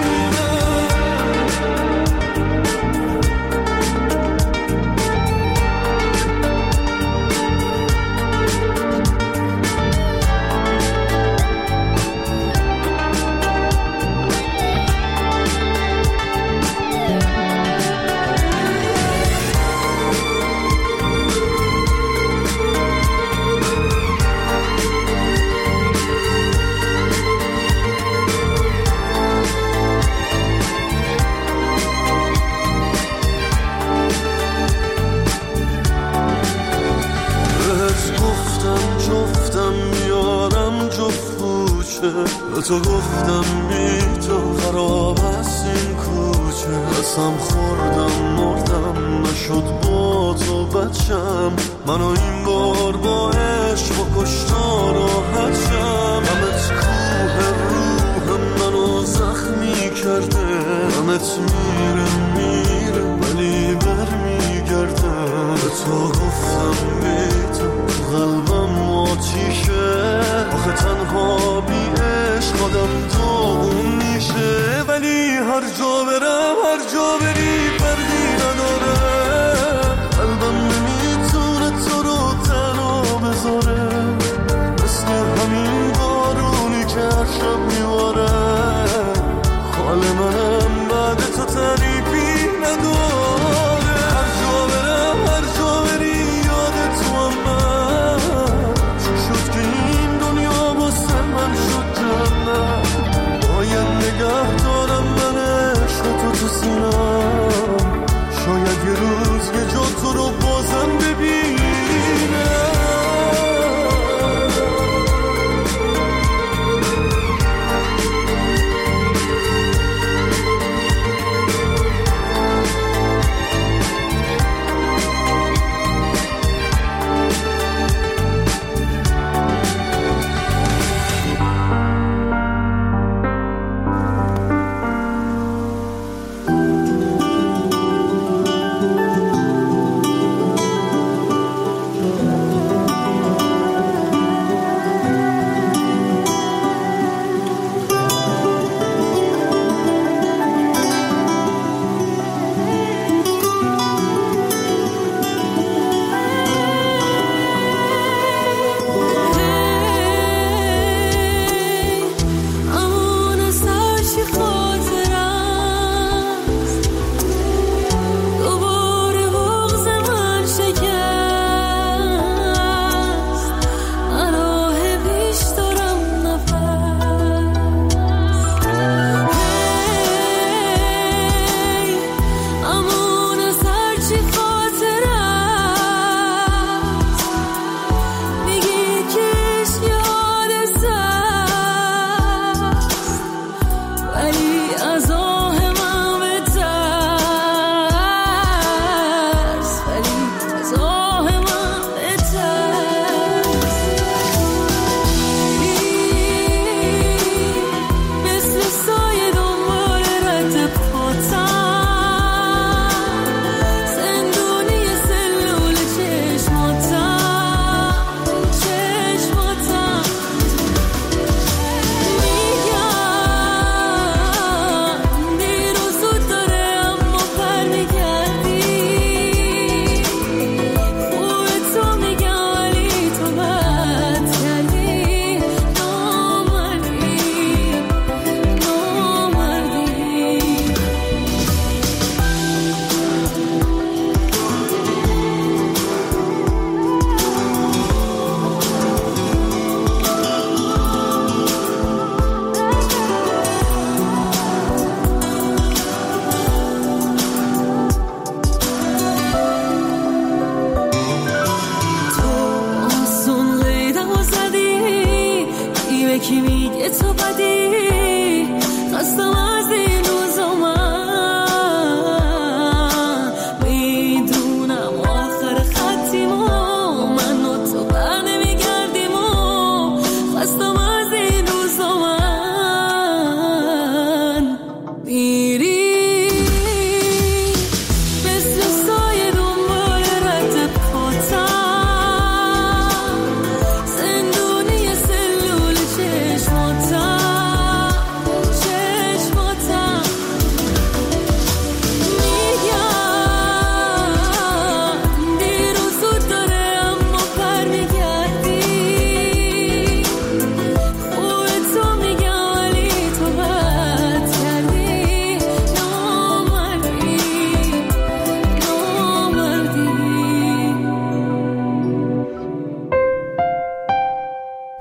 تو گفتم بی تو خراب است این کوچه، قسم خوردم مردم نشد با تو بچم، منو این بار با عشق و کشتار راحت شم. غمت کوه روح منو زخمی کرده، غمت میره ولی برمیگرده. به تو گفتم بی تو قلبم آتیشه، آخه تنها بی عشق آدم داغون میشه. ولی هر جا برم، هر جا بری فرقی نداره، قلبم نمیتونه تو رو تنها بذاره، مثل همین بارونی که هر شب میواره،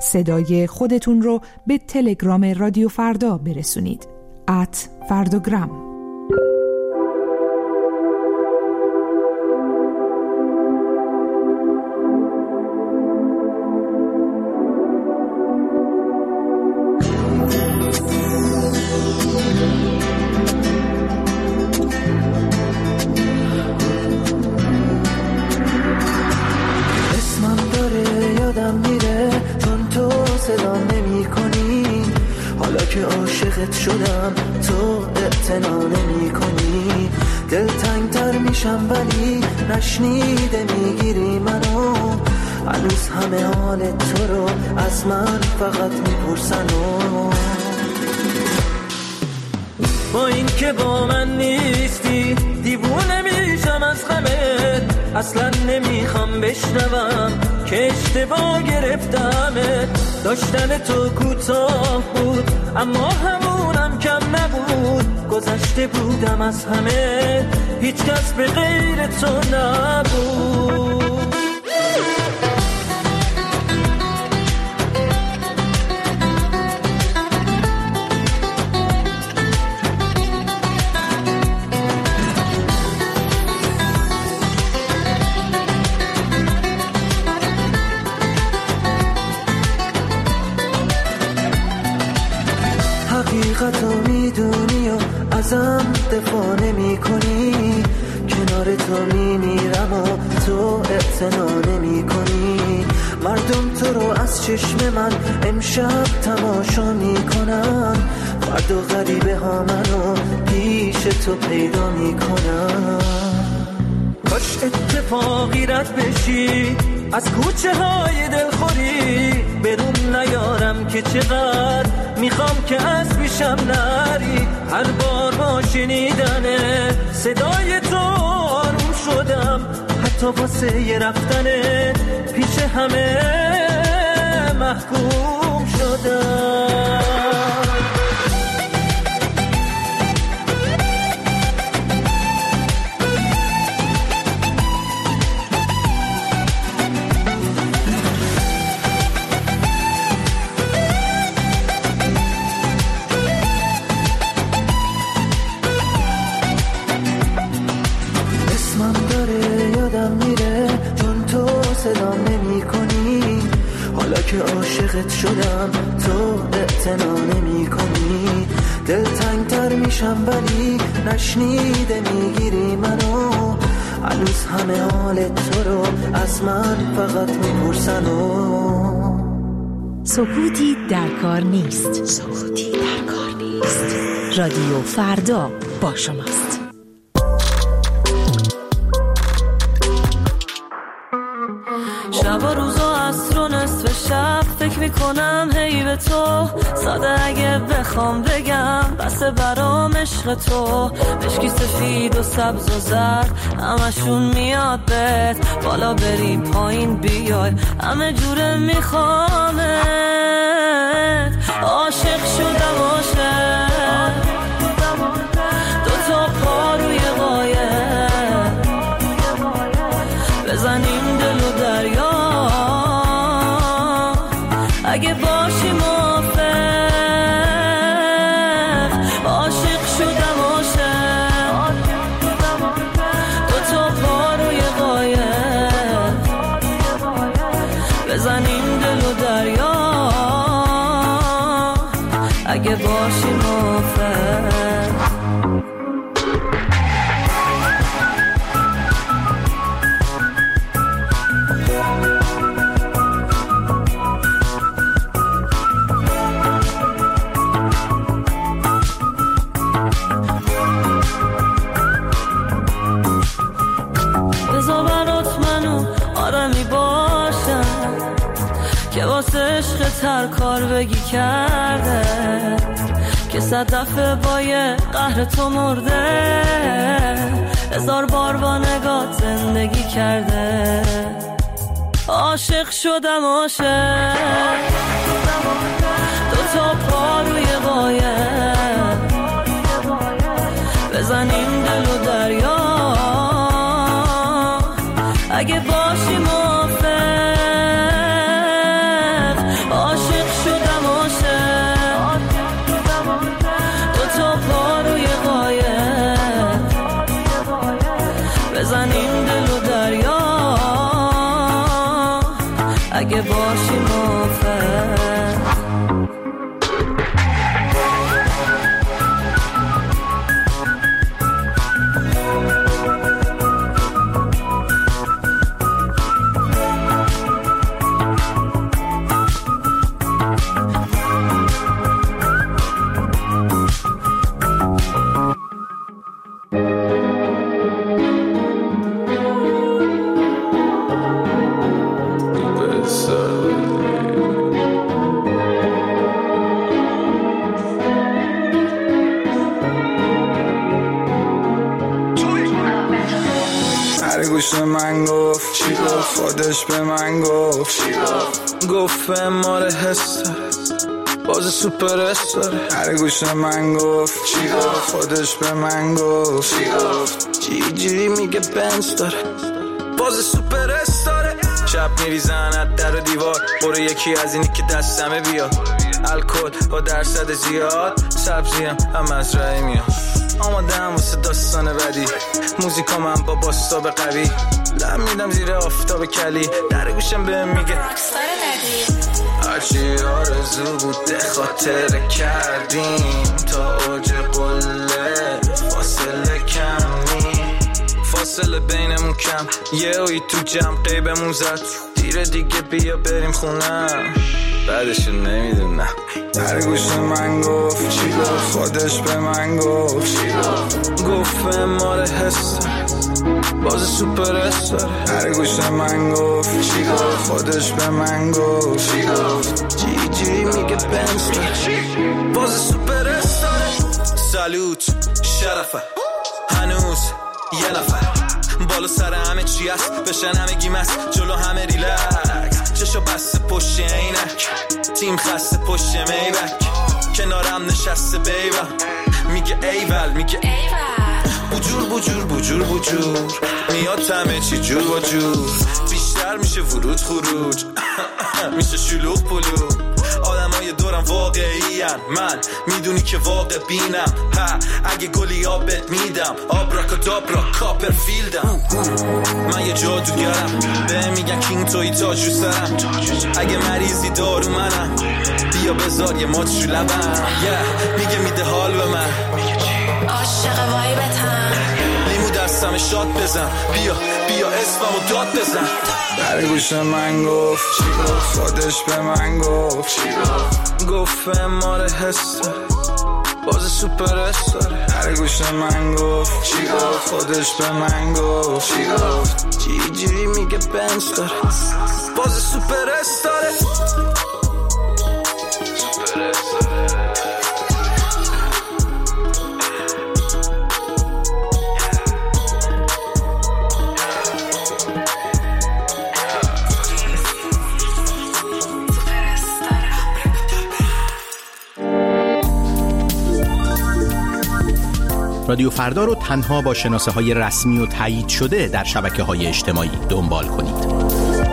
صدای خودتون رو به تلگرام رادیو فردا برسونید. @فرداگرام. شدم تو اعتنا نمی کنی، دلتنگتر میشم ولی نشنیده میگیری منو، هنوز همه حال تو رو از من فقط میپرسن با این که با من نیستی دیوونه میشم از غمت، اصلا نمیخوام بشنوم که اشتباه گرفتمت، داشتن تو کوتاه بود اما همونم کم نبود، گذشته بودم از همه هیچ کس به غیر تو نبود. حقیقتو میدونی و ازم دفاع نمی کنی، کنار تو میمیرم و تو اعتنا نمی کنی، مردم تو رو از چشم من امشب تماشا میکنن، فردا غریبه ها منو پیش تو پیدا میکنن، کاش اتفاقی رد بشی از کوچه های دلخوری، برون نیارم که چقدر میخوام که از پیشم نری، هر بار با شنیدن صدای تو آروم شدم، حتی واسه یه رفتن پیش همه محکوم شدم. صدام نمی کنی، حالا که عاشقت شدم تو اعتنا نمی کنی، دلتنگتر میشم ولی نشنیده میگیری منو، هنوز همه حال تو رو از من فقط میپرسن سکوتی در کار نیست. سکوتی در کار نیست. رادیو فردا با شماست. شب و روز و عصر و نصف شب فکر میکنم هی به تو، ساده اگه بخوام بگم بسه برام عشق تو، مشکی سفید و سبز و زرد همشون میاد بهت، بالا بری پایین بیای همه جوره میخوامت، عاشق شدم عاشق، دوتا پا روی قایق بزنیم دل و دریا، اگه باشی موافق، عاشق شدم عاشق، دوتا پا روی قایق بزنیم دل و دریا، اگه باشی موافق. که واسه عشق تر کار بگی کرده، که 100 دفعه با یه قهر تو مرده، 1000 بار با نگات زندگی کرده، عاشق شدم عاشق، دوتا پا روی قایق بزنیم دل و دریا، اگه باشی موافق، عاشق باشی موافق. من گفت چی گفت خودش به من گفت چی گفت مال حس باز سوپر استاره. هر گوش من گفت چی گفت خودش به من گفت چی گفت جی میگه بنز داره باز سوپر استاره. شب میریزن از در و دیوار برو یکی از اینی که دستمه بیاد. الکل با درصد زیاد سبزیم هم از رای میاد. آماده هم واسه داستان بدی موزیکا من با باستاب قوی لم میدم زیر آفتاب کلی. در گوشم بهم میگه هرچی آرزو بوده خاطره کردیم تا اوج قله فاصله کمی فاصله بینمون کم یه اوی تو جمع قیبمون زد دیره دیگه بیا بریم خونم بعدشو نمیدونم. در گوش من گفت چی گفت خودش به من گفت چی گفت مال حس باز سوپر استاره. در گوش من گفت چی گفت خودش به من گفت چی گفت جی میگه بنز باز سوپر استاره. سالوت شرفه هنوز یه نفر بالا سر همه چی هست بشن همه گیم است جلو همه ریلکس چشو بسته پشت عینک تیم خسته پشت میبک کنارم نشسته بیبم میگه ایول میگه بجور بجور بجور بجور میاد همه چی جور با جور بیشتر میشه ورود خروج میشه شلوغ پلو آدمای دورم واقعی هن. من میدونی که واقع بینم اگه گلی آبت میدم آبراکادابرا کاپرفیلدم. من یه جادوگرم به میگن کینگ توی تاج رو سرم اگه مریضی دارو منم بیا بذار یه مات شو لبم میگه میده حال به من عاشق وایبتم لیمو دستم شات بزن بیا اسممو داد بزن. در گوش من گفت چی گفت خودش به من گفت چی گفت مال حس باز سوپر استاره. در گوش من گفت چی گفت خودش به من گفت چی گفت جی میگه بنز داره باز سوپر استاره. سوپر استاره. رادیو فردا رو تنها با شناسه‌های رسمی و تایید شده در شبکه‌های اجتماعی دنبال کنید.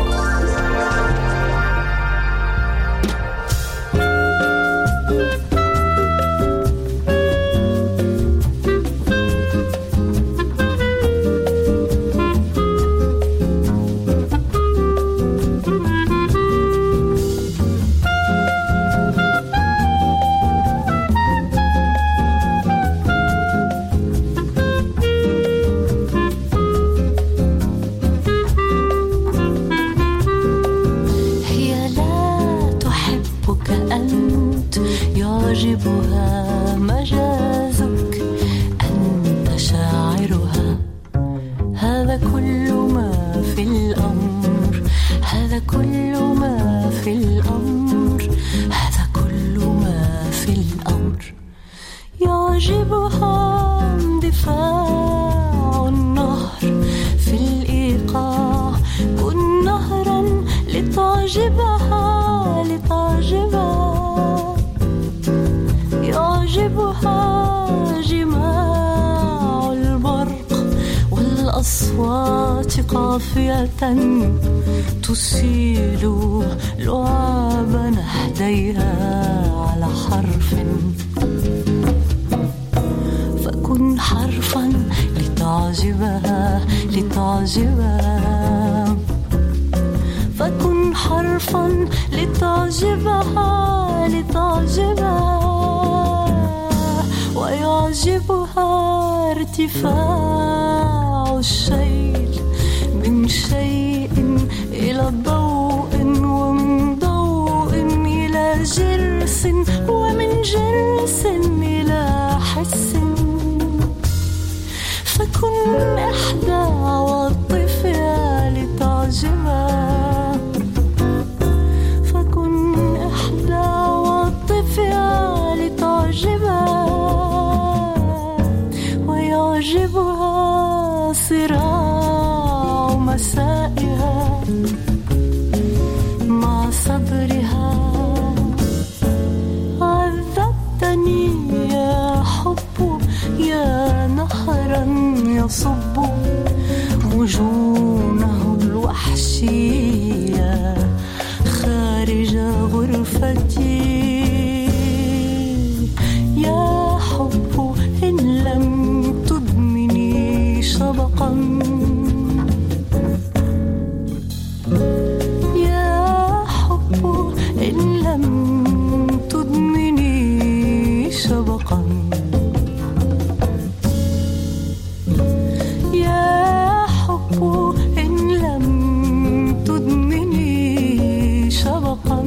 الأصوات قافية تسيل لعاب نهديها على حرف فكن حرفا لتعجبها فكن حرفا لتعجبها ويعجبها ارتفاع الشيء من شيء إلى ضوء ومن ضوء إلى جرس ومن جرس إلى حس فكن إحدى عواطفها لتعجبها فكن إحدى عواطفها لتعجبها ويعجبها صراع مسائها مع صبرها عذبتني يا حب يا نهرا يصب مجونه الوحشية خارج غرفتي يا حب إن لم تدمني شبقا يا حب إن لم تدمني شبقا يا حب إن لم تدمني شبقا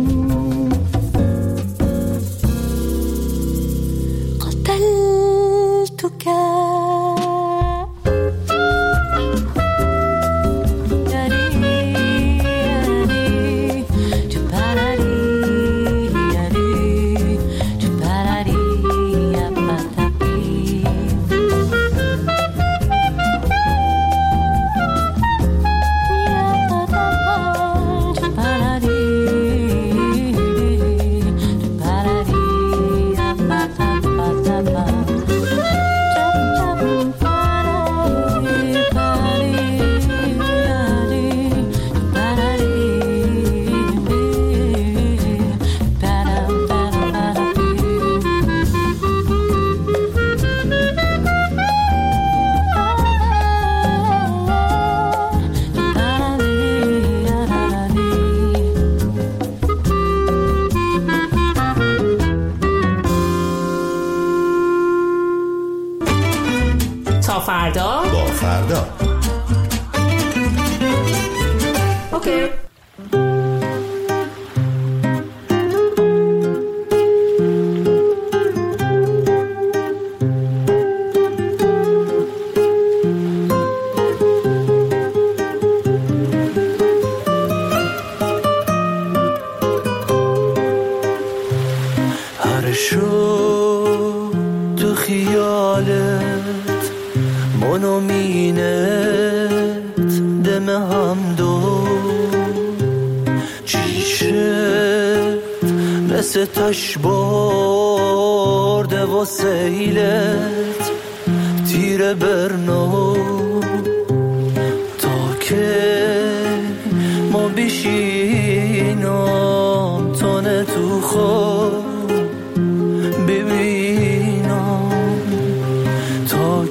قتلتك تا فردا با فردا. اوکی. هر شو تو خیالت منو مینت دم هم دو چیشت مثل تش برده و سیلت تیر برنو تا که ما بشینم تانه تو خود ببینم تا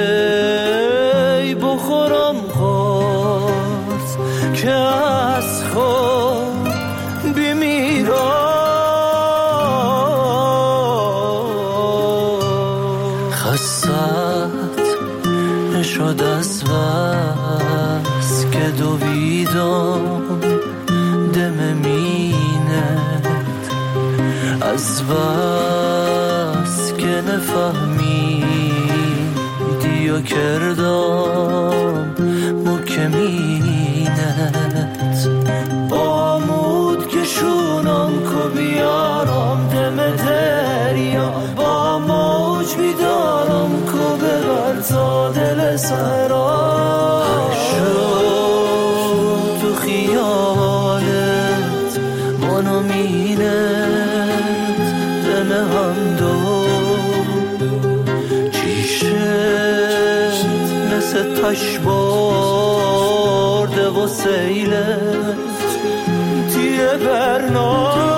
که بخورم خورد که از خود بمیرم خستت نشد از بس که دویدم دم مینت از بس که نفهمیدی و کردم مکمینت بامود که شونم که بیارم دم دریا با موج بیدارم که ببر تا دل سرام شد تو خیالت منو مینت دم هم دو چیشت مثل تش برده و سیلت تیه برنام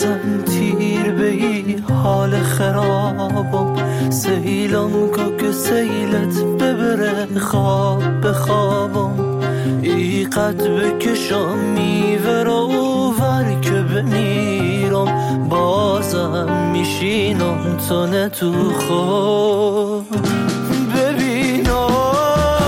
بازم تیر بهی حال خرابم سیلم که سیلت ببره خواب بخوابم ای قد بکشم میوه رو ور که بمیرم بازم میشینم تو نه تو خواب ببینم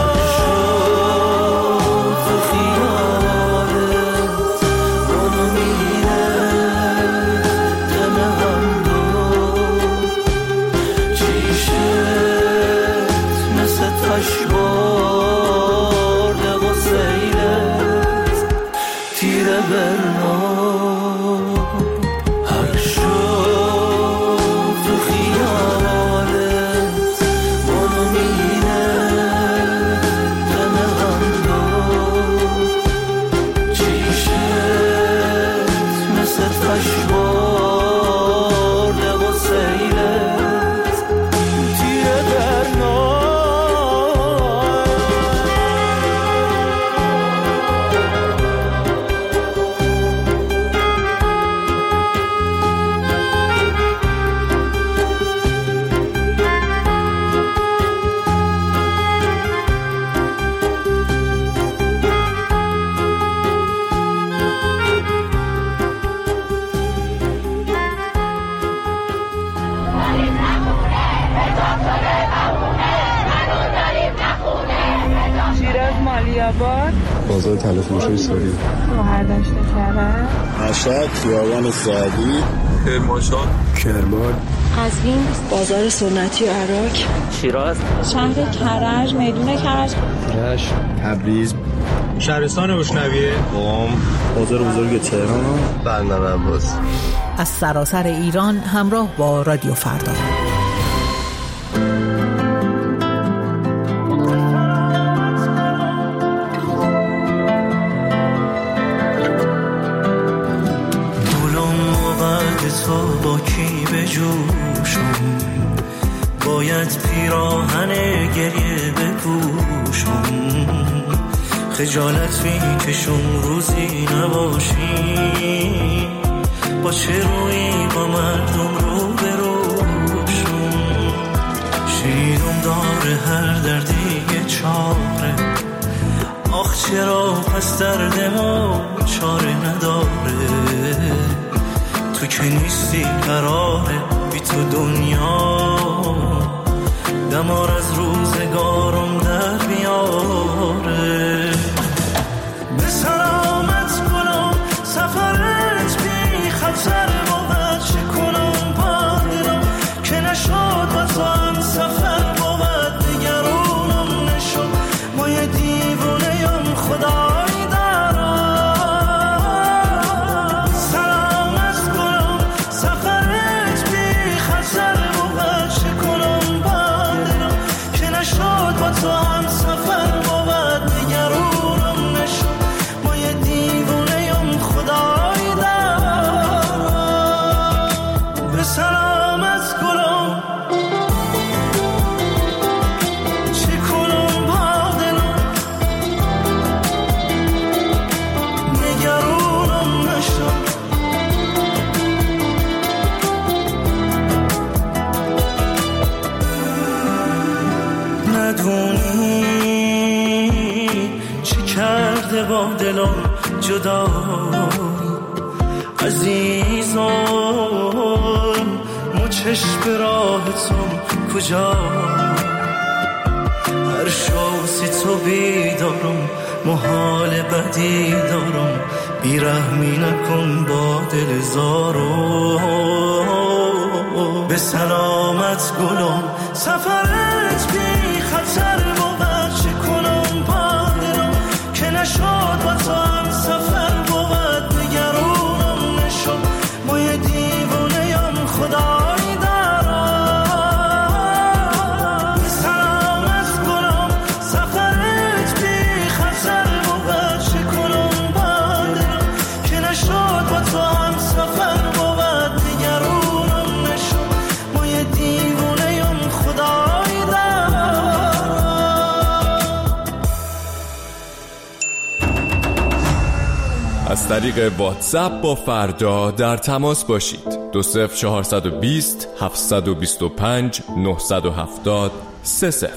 بازار تلفروشی سوری شهردشت کرد مشهد خیابان سعدی کرمانشاه کرمان قزوین بازار سنتی عراق شیراز شهر کرج میدون کرج رشت تبریز شهرستان بشنویه قم بازار بزرگ تهران بندر عباس از سراسر ایران همراه با رادیو فردا. با کی به جوشم باید پیراهن گریه بپوشم خجالت میکشم روزی نباشی با چه روی با مردم رو بروشم شیرم داره هر دردی چاره آخ چرا پس درد ما چاره نداره تو که نیستی قراره بی تو دنیا دمار از روزگارم در بیاره به سلامت کنم سفرت بی خطر بود چه کنم با دلم که نشد با تو هم سفر بود نگرونم نشد ما یه دیوونه یم خدای دارم تو هم سفر بود نگرونم نشد ما یه دیوونه یم خدای دارم به سلامت گلم چی کنم با دلم نگرونم نشد ندونی چی کرده با دلم جدا عزیزم مو چشم به راهتم کجا هر شوسی تو بیدارم محال بدی دارم بیرحمی نکن با دل زارو به سلامت گلم سفرت بی خطر بود چه کنم با دلم که نشد با تو هم سفر بود نگرونم نشد ما یه دیوونه یم خدای دارم به سلامت گلم سفرت بی خطر بود چه کنم با دلم که نشد با تو هم سفر بود نگرونم نشد ما یه دیوونه یم خدای دارم از طریق واتساپ با فردا در تماس باشید. 20420 725 970 30.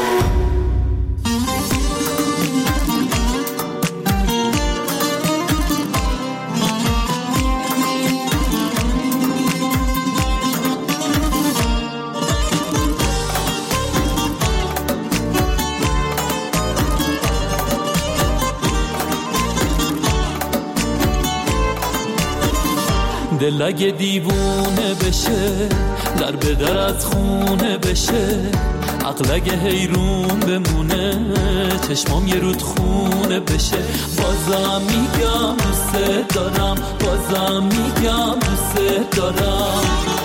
دل اگه دیوونه بشه، در به در از خونه بشه، عقل اگه حیرون بمونه، چشمام یه رود خونه بشه. بازم میگم دوست دارم، بازم میگم دوست دارم.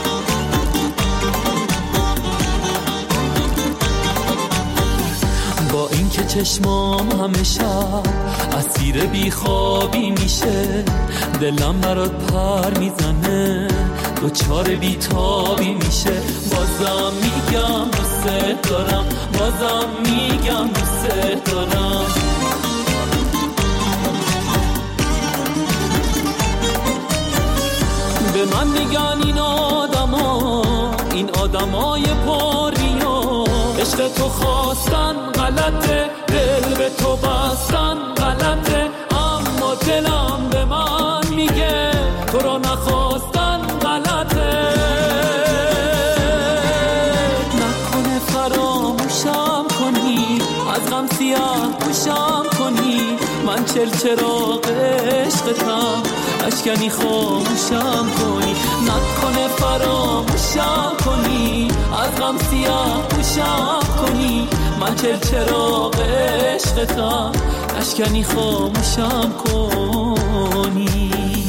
با اینکه چشمام همه شب اسیر بیخوابی میشه، دلم برات پر میزنه، دوچار بیتابی میشه. بازم میگم دوست دارم، بازم میگم دوست دارم. به من میگن این آدمای پریا، عشق تو خواستن غلطه، دل به تو بستن غلطه، اما دلم به من میگه تو رو نخواستن غلطه. نکنه فراموشم کنی، از غم سیاه پوشم کنی، من چراغ عشقتم، اشکنی خاموشم کنی. نکنه فراموشم کنی، از غم سیاه پوشم کنی، من چراغ عشقتم، اشکنی خاموشم کنی.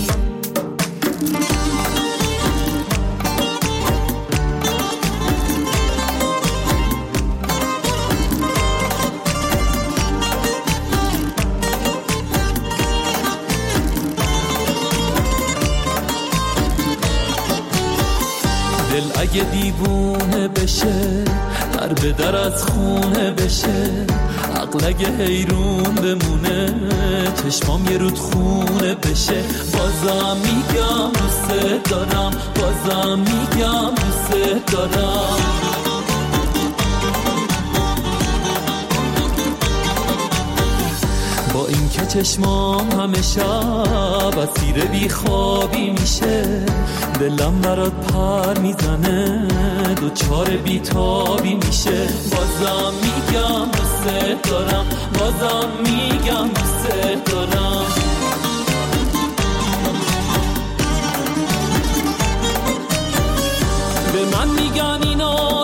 دل اگه دیوونه بشه، در به در از خونه بشه، عقل اگه حیرون بمونه، چشمام یه رود خونه بشه. بازم میگم دوست دارم، بازم میگم دوست دارم. با اینکه چشمام همه شب اسیر بیخوابی میشه، دلم برات پر میزنه، دوچار بیتابی میشه. بازم میگم دوست دارم، بازم میگم دوست دارم. به من میگن این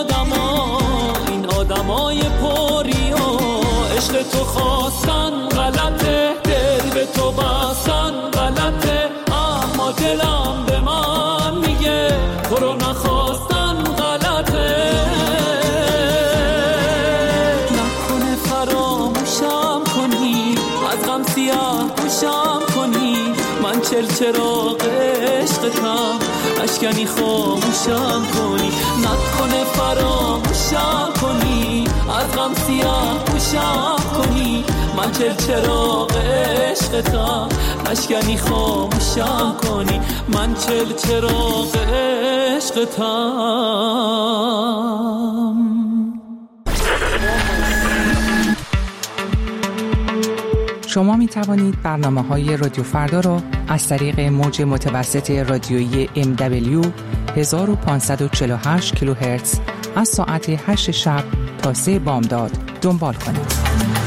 آدمای پریا، عشق تو خواستن غلطه، دل به تو بستن غلطه، اما دلم به من میگه تو رو نخواستن غلطه. نکنه فراموشم کنی، از غم سیاه پوشم کنی، من چراغ عشقتم، اشکنی خاموشم کنی. نکنه فراموشم کنی، از غم سیاه پوشم کنی، من چراغ عشقتم، اشکنی خاموشم کنی، من چراغ عشقتم. شما می توانید برنامه‌های رادیو فردا را از طریق موج متوسط رادیویی MW 1548 کیلوهرتز از ساعت 8 شب تا 3 بامداد دنبال کنید.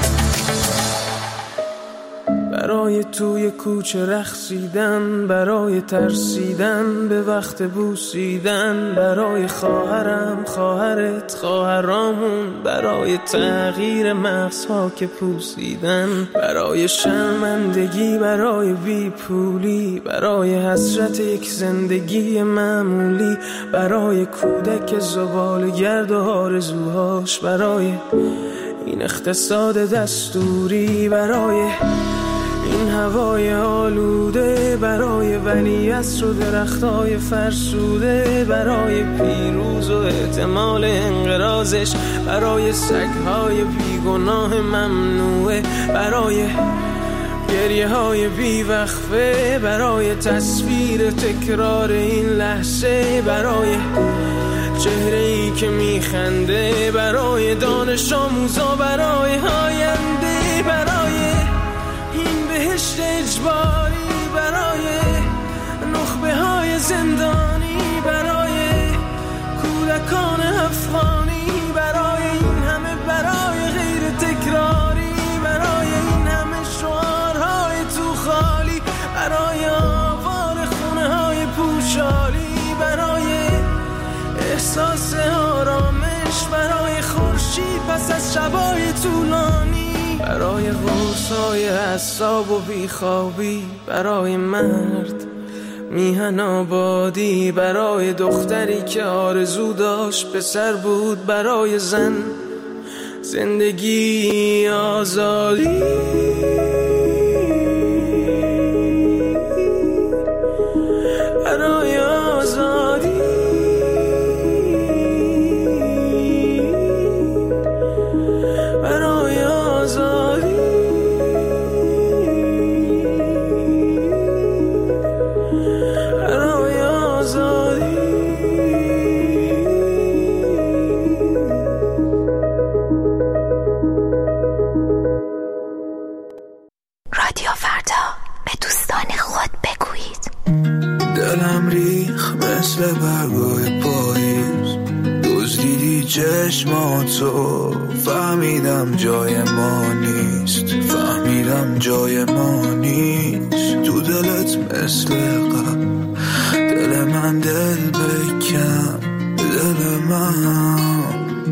برای توی کوچه رقصیدن، برای ترسیدن به وقت بوسیدن، برای خواهرم، خواهرت، خواهرامون، برای تغییر مغزها که پوسیدن، برای شرمندگی، برای بیپولی، برای حسرت یک زندگی معمولی، برای کودک زباله‌گرد و آرزوهاش، برای این اقتصاد دستوری، برای این هوای آلوده، برای ولیعصر و درختای فرسوده، برای پیروز و احتمال انقراضش، برای سگهای بیگناه ممنوعه، برای گریه های بیوقفه برای تصویر تکرار این لحظه، برای چهره‌ای که میخنده، برای دانش آموزا، برای آینده، برای این بهشت اجباری، برای نخبه های زندانی، برای کودکان افغانی، برای این همه، برای غیر تکراری، برای این همه شعارهای تو خالی، برای آوار خونه های پوشالی، برای احساس آرامش، برای خورشید پس از شبای طولانی، برای قرصای اعصاب و بیخوابی، برای مرد میهن آبادی، برای دختری که آرزو داشت پسر بود، برای زن زندگی آزادی، برای آزادی، برای آزادی، برای آزادی. رادیو فردا، به دوستان خود بگویید. دلم ریخ مثل برگای پاییز، دزدیدی چشماتو، فهمیدم جای ما نیست، فهمیدم جای ما نیست. تو دلت مثل قبل، دل من دل بکن، دل من.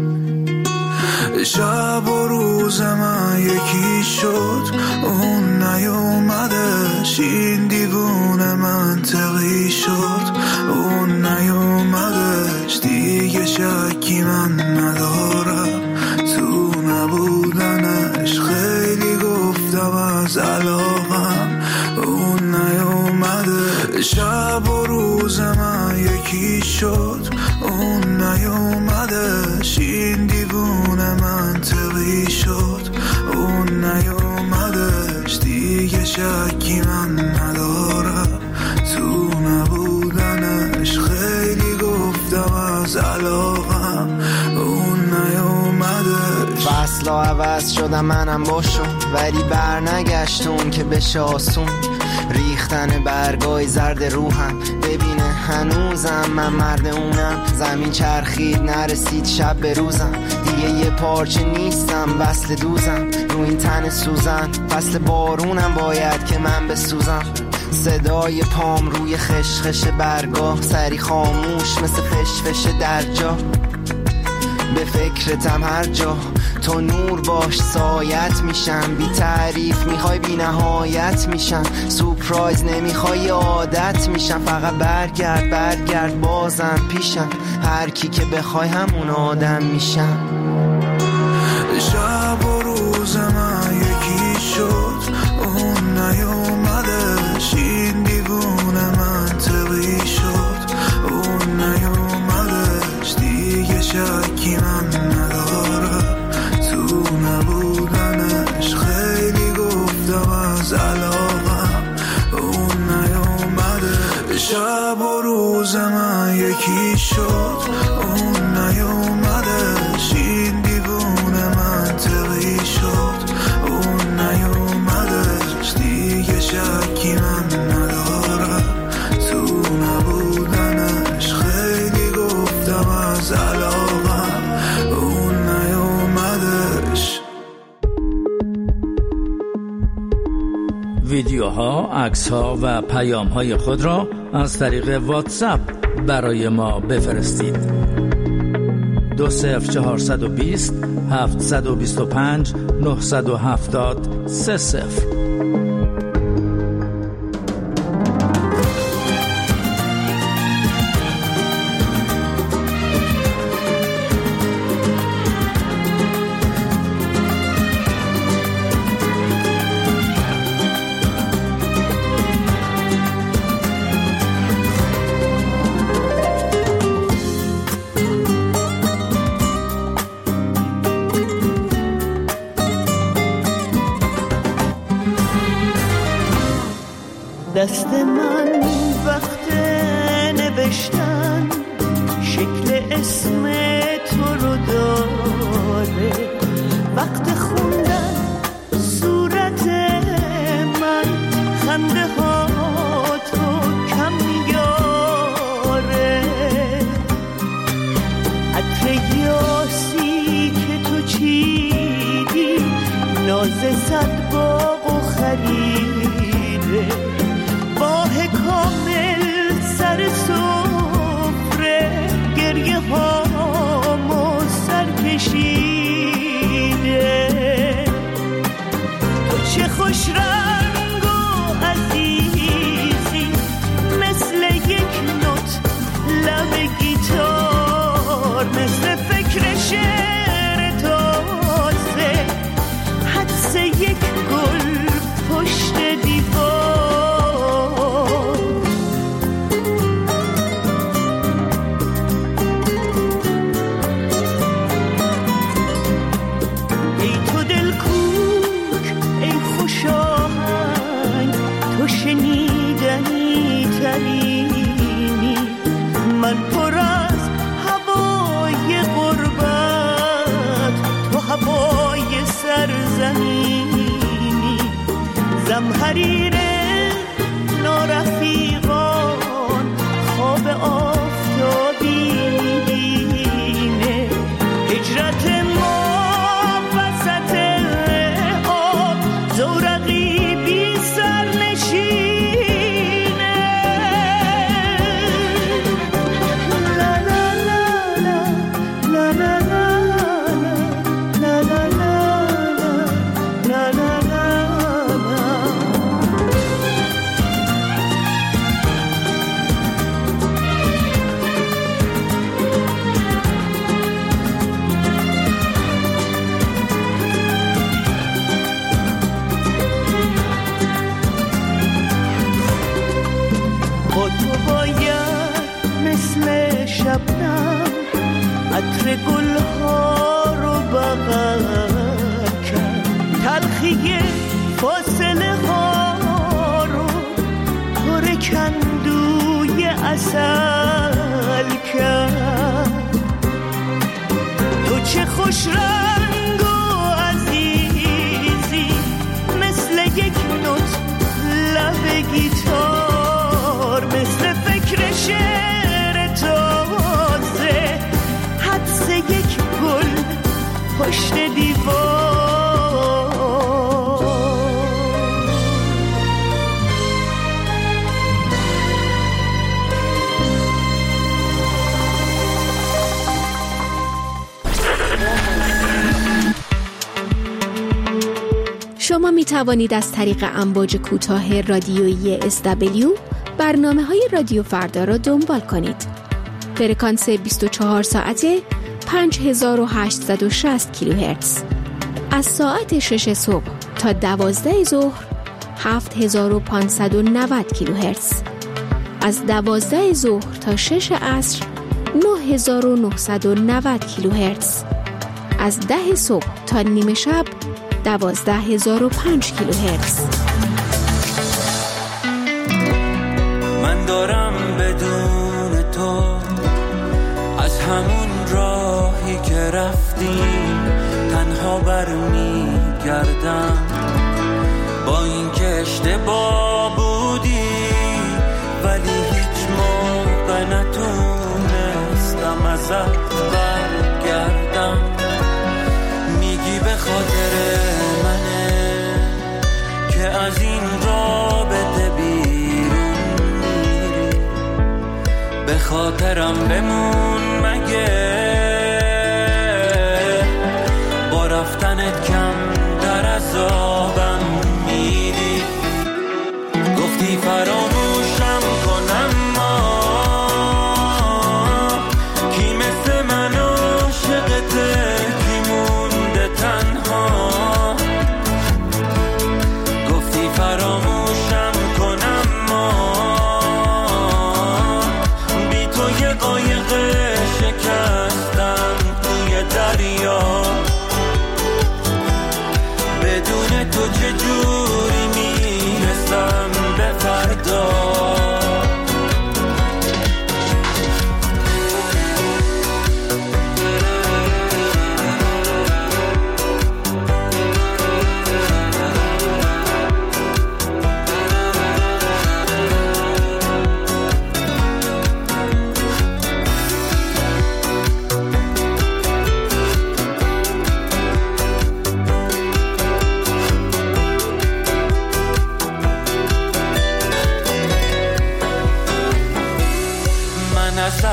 شب و روز من یکی شد، اون نیومدش، این دیوونه منطقی شد، اون نیومدش، دیگه شکی من ندارم تو نبودنش. خیلی گفتم از علاقم، اون نیومده. شب و روز من یکی شد، اون نیومدش، این دیوونه منطقی شد، اون نیومدش، دیگه شکی من ندارم تو نبودنش. خیلی گفتم از علاقم، اون نیومدش. فصلا عوض شدم منم باشم، ولی بر نگشتون که بشه آسون. ریختن برگای زرد روحم، ببینه هنوزم من مرد اونم. زمین چرخید نرسید شب به روزم، دیگه یه پارچه نیستم وصل دوزم. رو این تن سوزن فصل بارونم، باید که من بسوزم. صدای پام روی خشخش برگاه، سری خاموش مثل فشفش در جا. به فکرتم هر جا، تو نور باش سایت میشم. بی تعریف میخوای بی نهایت میشم، سورپرایز نمیخوای عادت میشم. فقط برگرد برگرد بازم پیشم، هر کی که بخوای همون آدم میشم. شب و روز من یکی شد، اون نیومدش، این دیوونه منطقی شد، اون نیومدش، دیگه شکی من ندارم تو نبودنش. خیلی گفتم از علاقم، اون نیومده. شب و روز من یکی شد، اون نیومدش، این دیوونه منطقی شد، اون نیومدش، دیگه شکی من ندارم تو نبودنش. خیلی گفتم از علاقم، اون نیومدش. ویدیوها، عکس‌ها و پیام‌های خود را از طریق واتساپ برای ما بفرستید. 20420 725 970 30. دست من وقت نوشتن شکل اسم تو رو داره، وقت خوندن صورت من خنده ها تو کم میاره، عطر یاسی که تو چیدی ناز صد باغ و خریده، باه کامل سر سفره گریه هامو سر کشیده، تو چه خوش رنگ و عزیزی مثل یک نوت لب گیتار، مثل فکر شعر تازه حدس یک گل پشت دیوار. ای تو دل کوک، ای خوش آهنگ، تو شنیدنی ترینی، من پر از هوای غربت، تو هوای سرزمینی، زمهریر نارفیقان خواب آفتابی میبینه، هجرت ما وسط آب زورقی بی سر نشینه، لا لا لا لا لا لا لا لا لا لا. با تو باید مثل شبنم عطر گلها رو بغل کرد، تلخی فاصله ها رو پر کندوی عسل کرد، تو چه خوش رنگ و عزیزی مثل یک نوت لب گیتار، مثل فکر شعر تازه حدس یک گل پشت دیوار. شما می توانید از طریق امواج کوتاه رادیویی SW برنامه‌های رادیو فردا را دنبال کنید. فرکانس 24 ساعته 5860 کیلوهرتز. از ساعت 6 صبح تا 12 ظهر 7590 کیلوهرتز. از 12 ظهر تا 6 عصر 9990 کیلوهرتز. از 10 صبح تا نیمه شب 12005 کیلوهرتز. من دارم بدون تو از همون راهی که رفتیم تنها برمیگردم، با این که اشتباه بودی ولی هیچ موقع نتونستم ازت برگردم. میگی به خاطر منه که از این رابطه بیرون میری، به خاطرم بمون مگه با رفتنت کم در عذابم میری. گفتی فراموشم کنم ما کی مثل من عاشقته، کی مونده تنها. گفتی فراموشم کنم ما بی تو یه قایق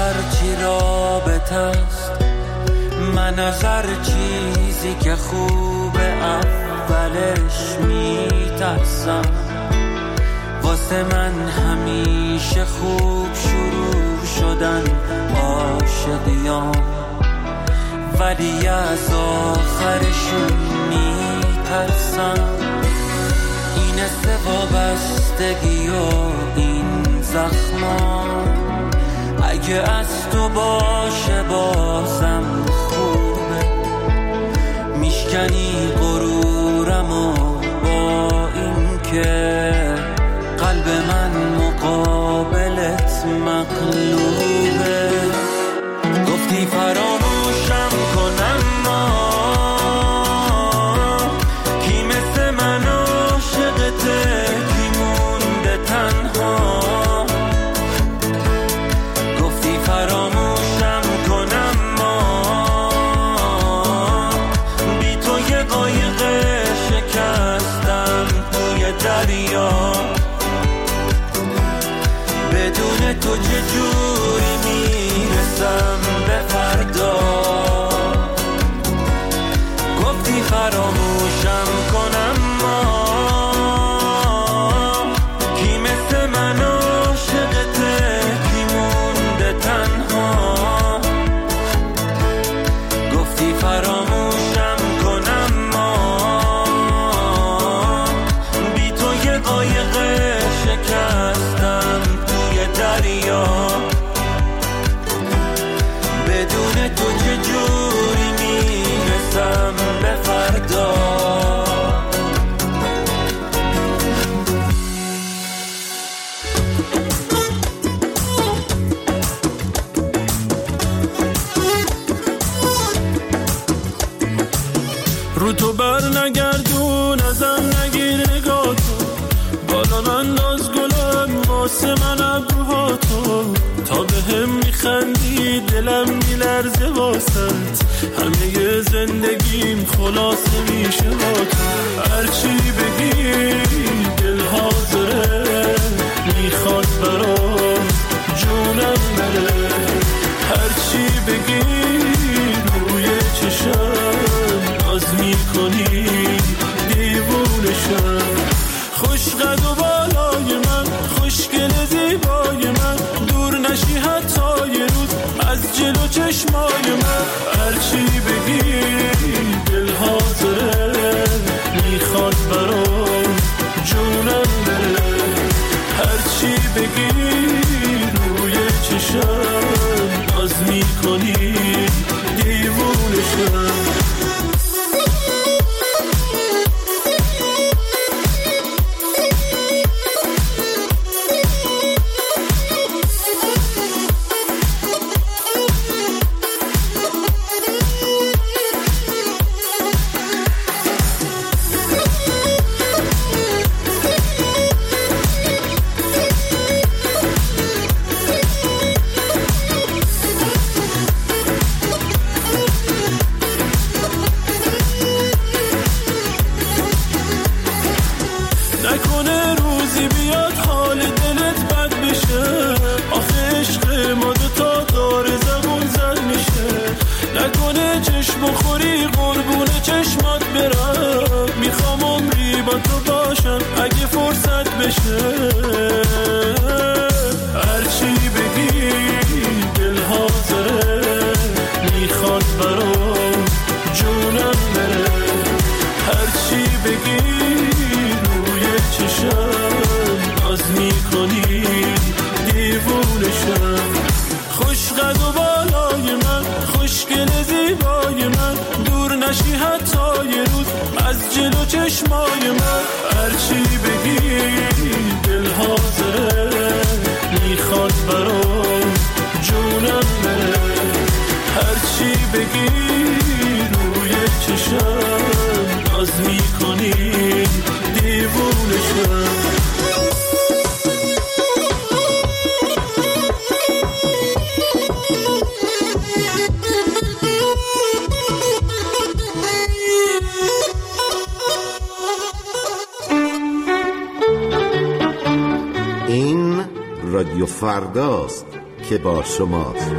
هرچی رابطه است، من از هر چیزی که خوبه اولش میترسم. واسه من همیشه خوب شروع شدن عاشقیام، ولی از آخرشون میترسم. این وابستگی و این زخما اگه از تو باشه بازم خوبه. میشکنی غرورم و با این که قلب من مقابلت مغلوبه. گفتی فراموشم کنم ما کی مثل من عاشقته، کی مونده تنها. گفتی فراموشم کنم ما بی تو یه قایق شکستم توی دریا. بدون تو چجوری میرسم به فردا. گفتی فراموشم کنم ما کی مثل من عاشقته، کی مونده تنها. گفتی فراموشم کنم ما بی تو یه قایق شکستم توی دریا. بدون تو چجوری میرسم به فردا. رو تو بر نگردون ازم نگیر نگاه تو، بالا انداز گلم واسه من ابروها تو. تا به هم میخندی دلم میلرزه واسط، همه زندگیم خلاصه میشه با تو. هرچی بگی دل حاضره، میخواد برام جونم بره. هرچی بگی روی چشم ناز میکنی دیوونشم. خوش قد و بالای من، خوشگل زیبای من، دور نشی حتی یه روز از جلو چشمای من. هرچی بگی دل حاضره، میخواد برام جونم بره. هرچی بگی روی چشم ناز میکنی دیوونشم. نکنه روزی بیاد حال دلت بد بشه، آخه عشق ما دوتا داره زبون زد میشه. نکنه چشم بخوری قربون چشمات برم، میخوام عمری با تو باشم اگه فرصت بشه. هرچی بگی دل حاضره، میخواد برام جونم بره. هرچی بگی ناز میکنی دیوونشم. خوش قد و بالای من، خوشگل زیبای من، دور نشی حتی یه روز از جلو چشمای من. هرچی بگی دل حاضره، میخواد برام جونم بره. هرچی بگی روی چشم ناز میکنی دیوونشم. این رادیو فرداست که با شماست.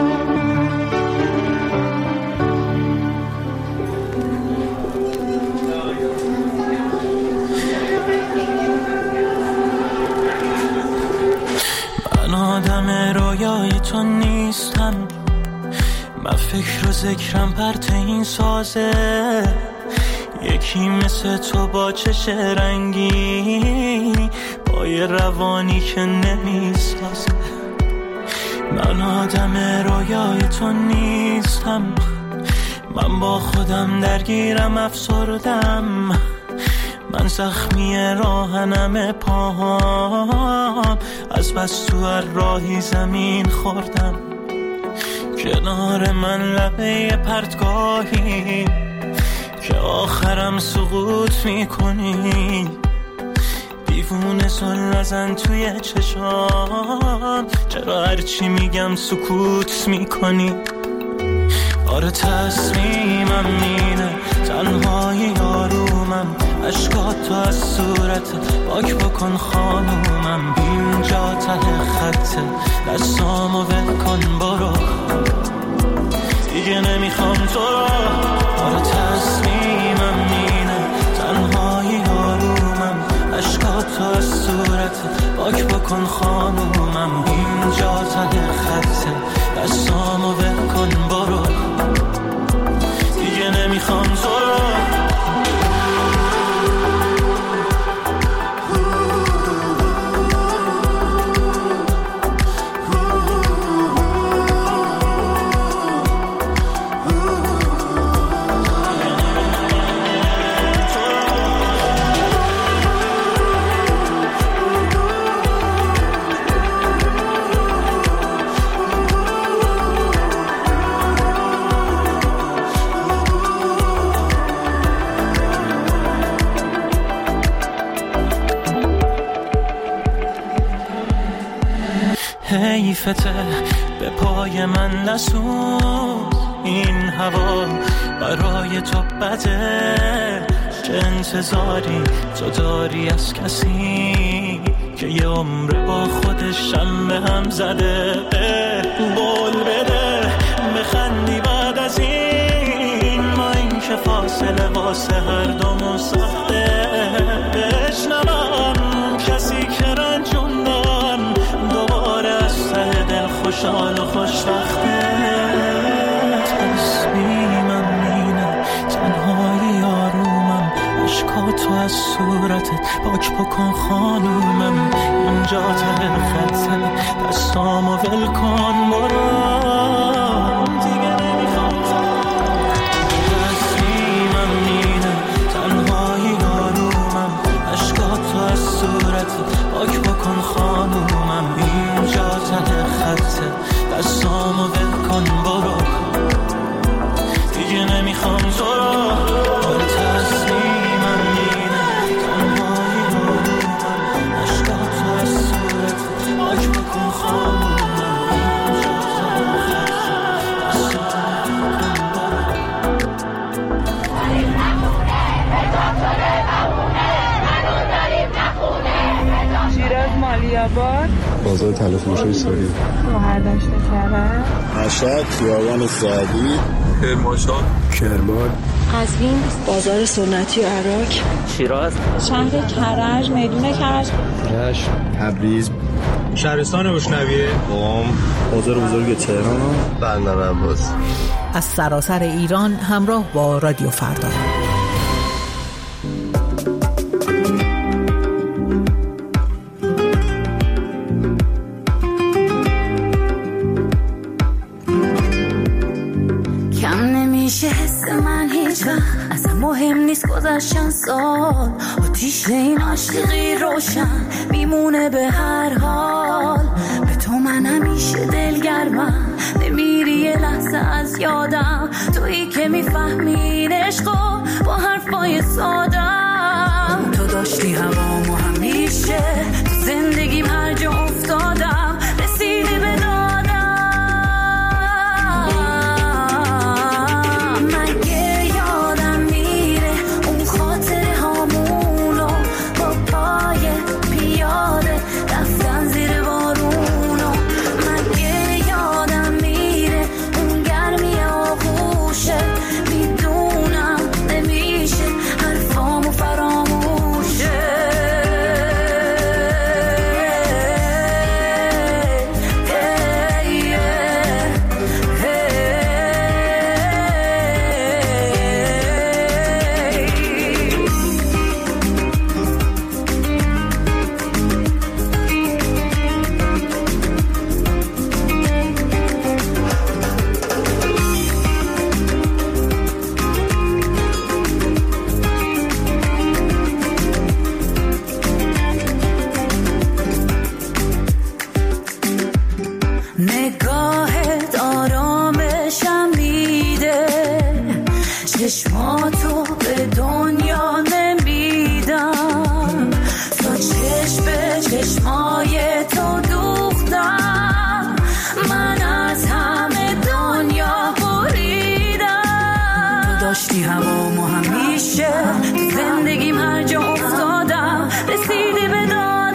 من آدم رویای تو نیستم، من فکر و ذکرم پرت این سازه، یکی مثل تو با چش رنگی، با یه روانی که نمیسازه. من آدم رویای تو نیستم، من با خودم درگیرم افسردم، من زخمی راهنم پاهام، از بس تو هر راهی زمین خوردم. کنار من لبه پرتگاهی که آخرم سقوط میکنی، دیوونه سل نزن توی چشام، چرا هرچی میگم سکوت میکنی؟ آره تصمیمم اینه، تنهایی آرومم، اشکاتو از صورتت پاک بکن خانومم، اینجا ته خطه، دستامو ول کن برو، دیگه نمیخوام تو رو. آره تصمیمم اینه، تنهایی آرومم، اشکاتو از صورتت پاک بکن خانومم، اینجا ته خطه، دستامو ول کن برو، دیگه نمیخوام تو رو. حیفته به پای من لسون، این هوا برای تو بده، چه انتظاری تو داری از کسی که یه عمر با خودش هم به هم زده؟ بول بده بخندی بعد از این، ما این که فاصله واسه هر دومون ساخته، بشنوم کسی که رنجوندم دوباره از ته دل خوشحال و خوشبخته. تصمیمم اینه، تنهایی آرومم، اشکاتو از صورتت پاک بکن خانومم، اینجا ته خطه، دستامو ول کن برو، دیگه نمیخوام تو. تصمیمم اینه، تنهایی آرومم، اشکاتو از صورتت پاک بکن خانومم، اینجا ته خطه، دستامو ول کن برو، دیگه نمیخوام تو رو. آره تصمیمم اینه، تنهایی آرومم، اشکاتو از صورتت پاک بکن خانومم، اینجا ته خطه، دستامو ول کن برو. شیراز مالیاباد، بازار تلفروشی ساری، شهرداشت کرد، مشهد خیابان سعدی، کرمانشاه، کرمان، قزوین، بازار سنتی عراق، شیراز، شهر کرج، میدون کرج، رشت، تبریز، شهرستان بشنویه، قم، بازار بزرگ تهران، بندر عباس. از سراسر ایران همراه با رادیو فردا. اصلا مهم نیست گذشتن سال، آتیش این عاشقی روشن میمونه به هر حال. به تو من همیشه دلگرمم، نمیری یه لحظه از یادم، تویی که میفهمین عشقو با حرفای سادم. تو داشتی هوامو همیشه، تو زندگیم هر جا افتادم رسیدی به دادم. چشمای تو دوختم، من از همه دنیا بریدم. تو داشتی هوامو همیشه، تو زندگیم هر جا افتادم رسیدی به دادم.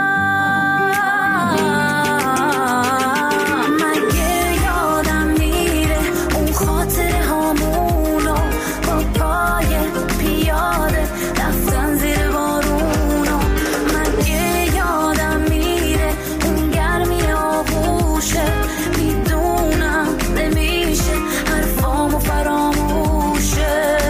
مگه یادم میره اون خاطره هامونو با پای پیاده رفتن زیر بارونو. مگه یادم میره اون گرمی آغوشه، میدونم نمیشه حرفامو فراموشه.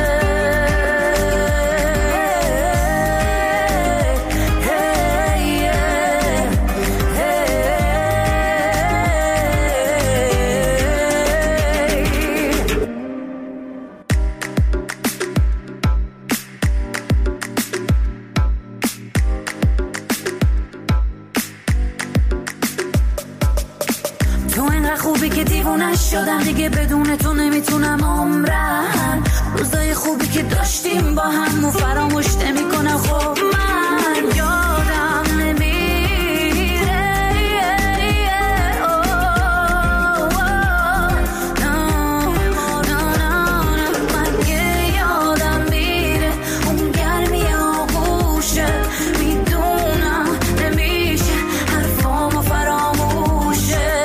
تو اینقدر خوبی که دیوونش شدم، دیگه بدون تو نمیتونم عمرم. روزای خوبی که داشتیم با هم و فراموش نمیکنم. خب من یادم نمیره، مگه یادم میره اون گرمی آغوشه، میدونم نمیشه حرفامو فراموشه.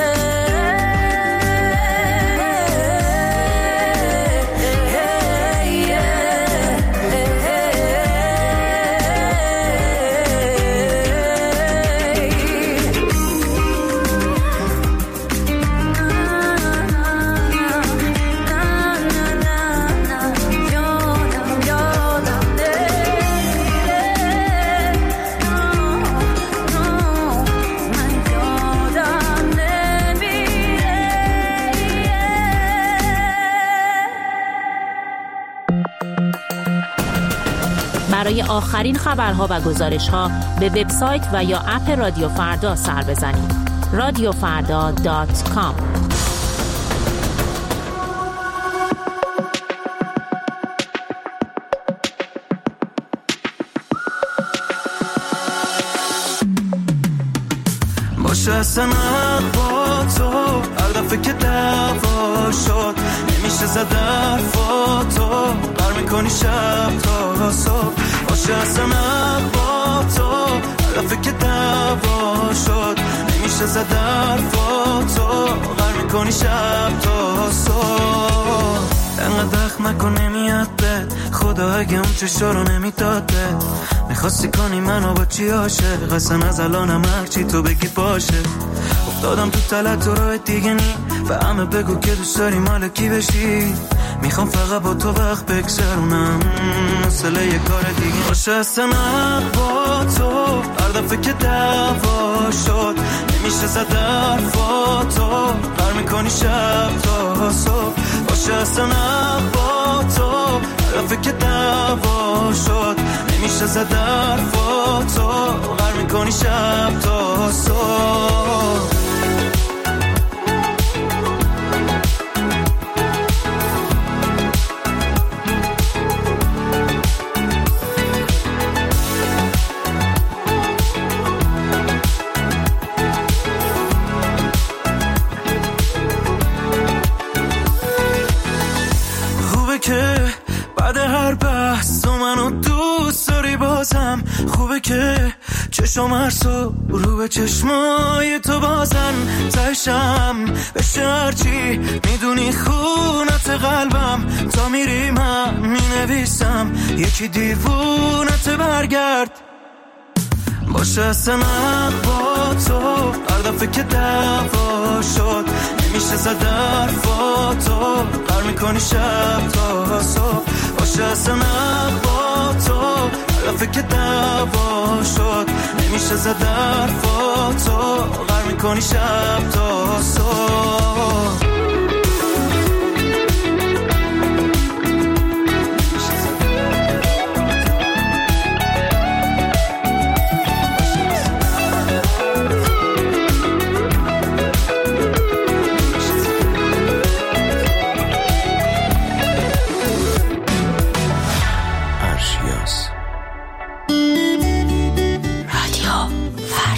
برای آخرین خبرها و گزارش‌ها به وبسایت و یا اپ رادیو فردا سر بزنید. radiofrda.com. باشه اصلا با تو هر دفعه که دعوا شد نمیشه زد حرفاتو، بر میکنی شب تا صبح. باشه اصلا با تو هر دفعه که دعوا شد نمیشه زد حرفاتو، بر میکنی شب تا صبح. انقدر دخ مکن نمیاد بد، خدا اگه اون چشا رو نمیداد بد. میخواستی کنی منو با چی عاشق، اصلا از الانم هرچی تو بگی باشه. افتادم تو تلت و راه دیگه نی، و همه بگو که دوست داری مال کی بشی. میخوام فقط با تو وقت بگذرونم، مسئله یه کار دیگه باشه. اصلا با تو هر دفعه که دعوا شد نمیشه زد حرفاتو، بر میکنی شب تا صبح. باشه اصلا با تو هر دفعه که دعوا شد نمیشه زد حرفاتو، بر میکنی شب تا صبح. که بعد هر بحث تو منو دوست داری بازم، خوبه که چشم هر صبح رو به چشمای تو بازن. تشم بشه هرچی میدونی خونت قلبم، تا میری من مینویسم یکی دیوونت برگرد. باشه اصلا با تو هر دفعه که دعوا شد نمیشه زد حرفاتو، بر میکنی شب تا صبح. باشه اصلا با تو هر دفعه که دعوا شد نمیشه زد حرفاتو، بر میکنی شب تا صبح. رادیو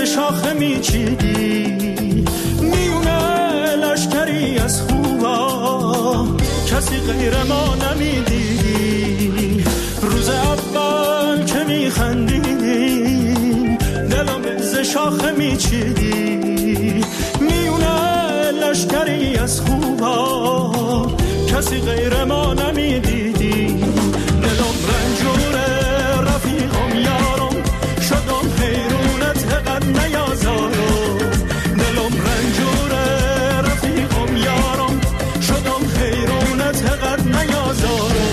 شاخه میچیدی، میونه لشکری از خوبا کسی غیر ما نمیدیدی. روز اول که میخندیدی دلم ز شاخه میچیدی، میونه لشکری از خوبا کسی غیر ما نمیدیدی. دلم رنجوره رفیقم یارم، شدم حیرونت قد نیازارم. دلم رنجوره رفیقم یارم، شدم حیرونت قد نیازارم.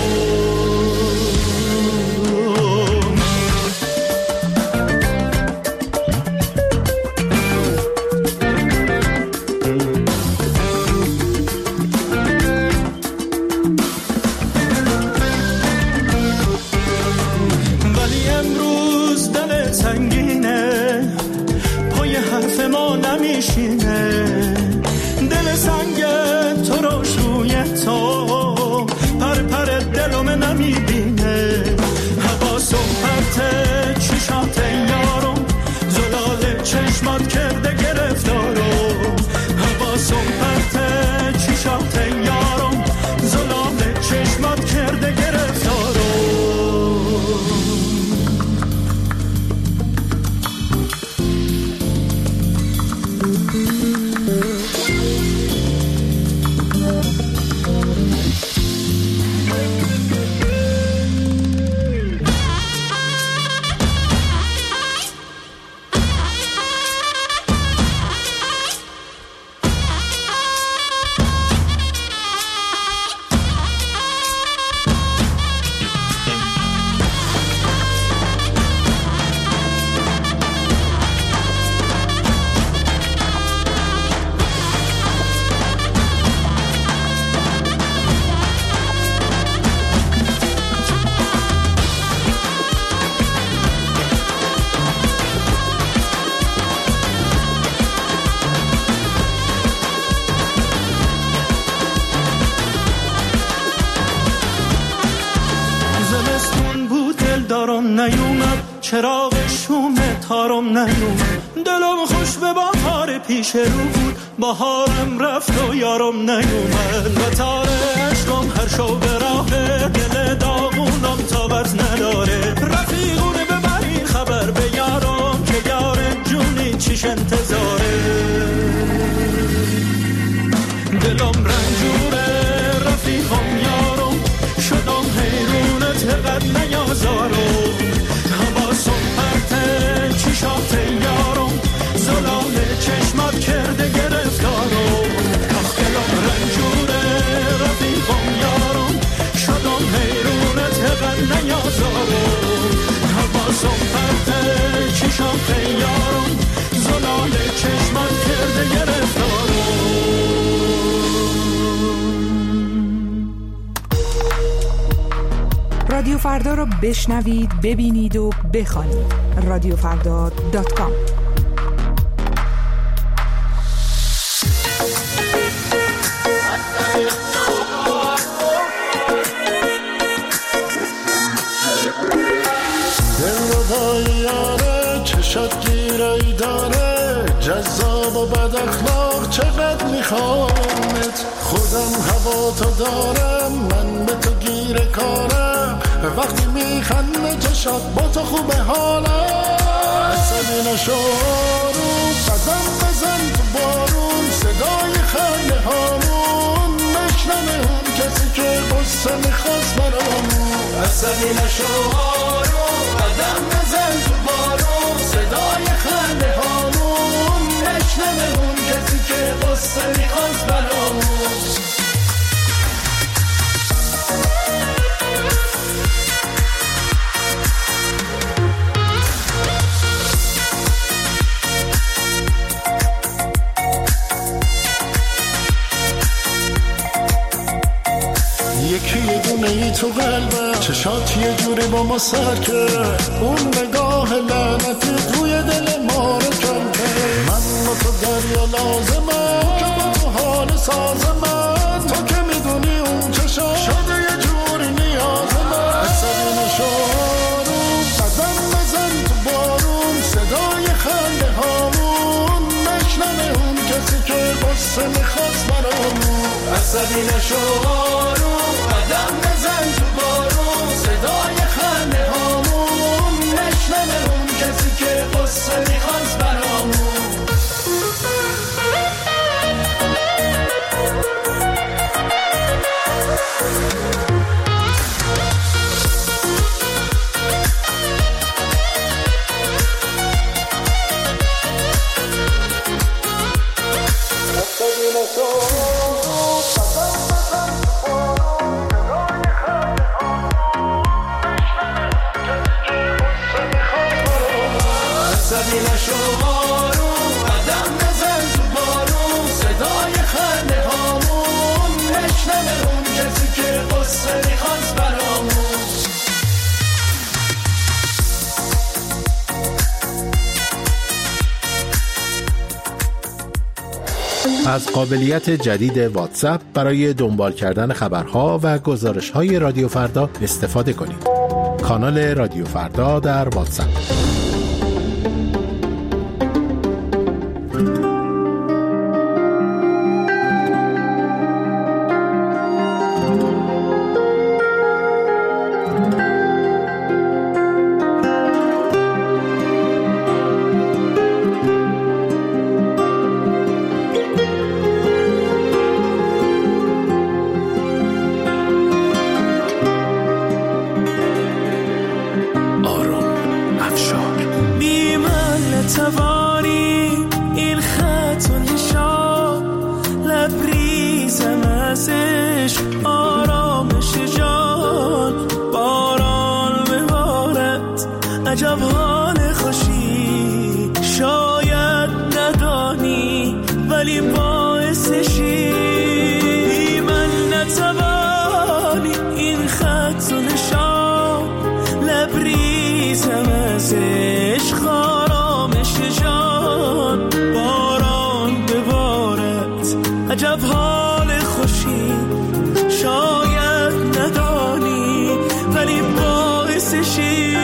دل سنگ تو رو شوی تو پر پر دلم نمیبینه. حواسم پرته چشات یارم، زلال چشمات کرده گرفتارم. حواسم پرته چشات یارم، زلال چشمات کرده گرفتارم. نیومد چراغ شوم تارم نیومد. دلم خوش به بهار پیش رو بود، بهارم رفت و یارم نیومد. و تار عشقم هر شو به راه دل داغونم تابت نداره. رفیقونه ببرین خبر به یارم که یار جونی چیش انتظاره. دلم رنجوره رفیقم یارم، شدم حیرونت قد نیازارم. حواسم پرته چشات یارم، زلال چشمات کرده گرفتارم. آخ دلم رنجوره رفیقم یارم، شدم حیرونت قد نیازارم. حواسم پرته چشات یارم، زلال چشمات کرده گرفتارم. رادیو فردا رو بشنوید، ببینید و بخوانید. رادیوفردا.com. دل رو دایاره چشات گیرایی داره، جذاب و بد اخلاق چقدر میخوامت. خودم هوا تو دارم، من به تو گیر کارم. وقتی میخنده چشات با تو خوبه حالم. عصبی نشو رو قدم بزن تو بارون، صدای خنده هامون نشنمه اون کسی که قصه میخواست برامون. عصبی نشو رو قدم بزن تو بارون، صدای خنده هامون نشنمه اون کسی که قصه میخواست برامون. یکی یه دونه ای تو قلبم، چشات یه جوری با ما سر کرد. اون نگاه لعنتی روی دل ما رو کم کرد. من با تو دریا لازمم که با تو حال ساز من. تو که میدونی اون چشات شده یه جوری نیاز من. عصبی نشو رو قدم بزن تو بارون، صدای خنده ها قصه میخواست برامون. عصبی نشو آروم، قدم نزن تو بارون، صدای خنده هامون نشنوه اون کسی که قصه میخواست برامون. عصبی نشو آروم، قدم نزن تو بارون، صدای خنده هامون نشنوه اون کسی که قصه میخواست برامون. از قابلیت جدید واتساپ برای دنبال کردن خبرها و گزارش‌های رادیو فردا استفاده کنید. کانال رادیو فردا در واتساپ. عجب حال خوشی شاید ندانی ولی باعثشی. من نتوانی این خط و نشان، لبریزم از عشق آرامش جان. باران ببارد عجب حال خوشی شاید ندانی ولی باعثشی.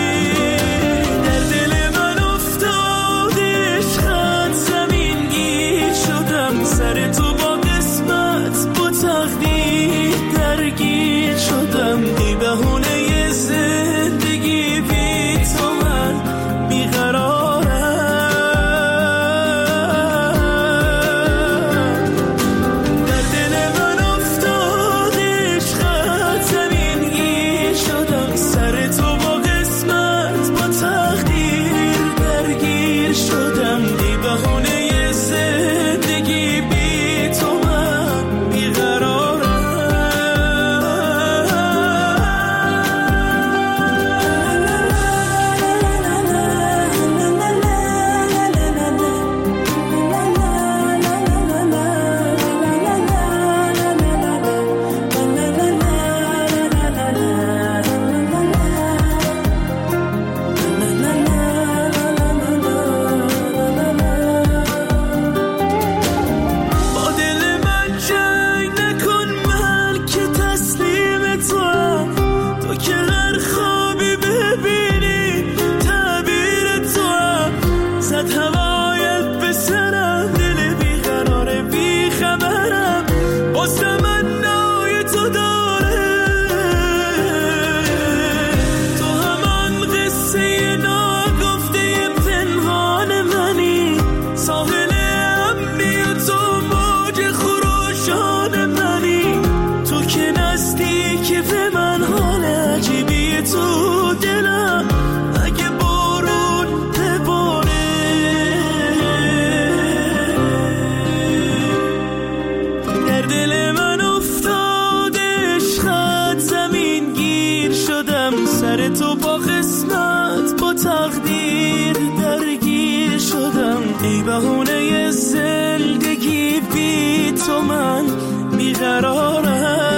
سر تو با قسمت با تقدیر درگیر شدم. بی بهونه ی زندگی بی تو من بیقرارم. در دل من افتاد عشقت زمین گیر شدم. سر تو با قسمت با تقدیر درگیر شدم. بی بهونه ی زندگی بی تو من بیقرارم. با دل من جنگ نکن، من که تسلیم توام. تو که هر خوابی ببینی تعبیر توام. زد هوایت به سرم، دل بیقرار بیخبرم. باز تمنای تو داره، تو همان قصه ناگفته پنهان منی. ساحل امنی و تو موج خروشان منی. تو که نزدیکی به من، حال عجیبی تو دلم. اگه بارون بباره در دل من افتاد عشقت زمین گیر شدم. سر تو با قسمت با تقدیر درگیر شدم. ای بهونه ی زندگی بی تو من بیقرارم.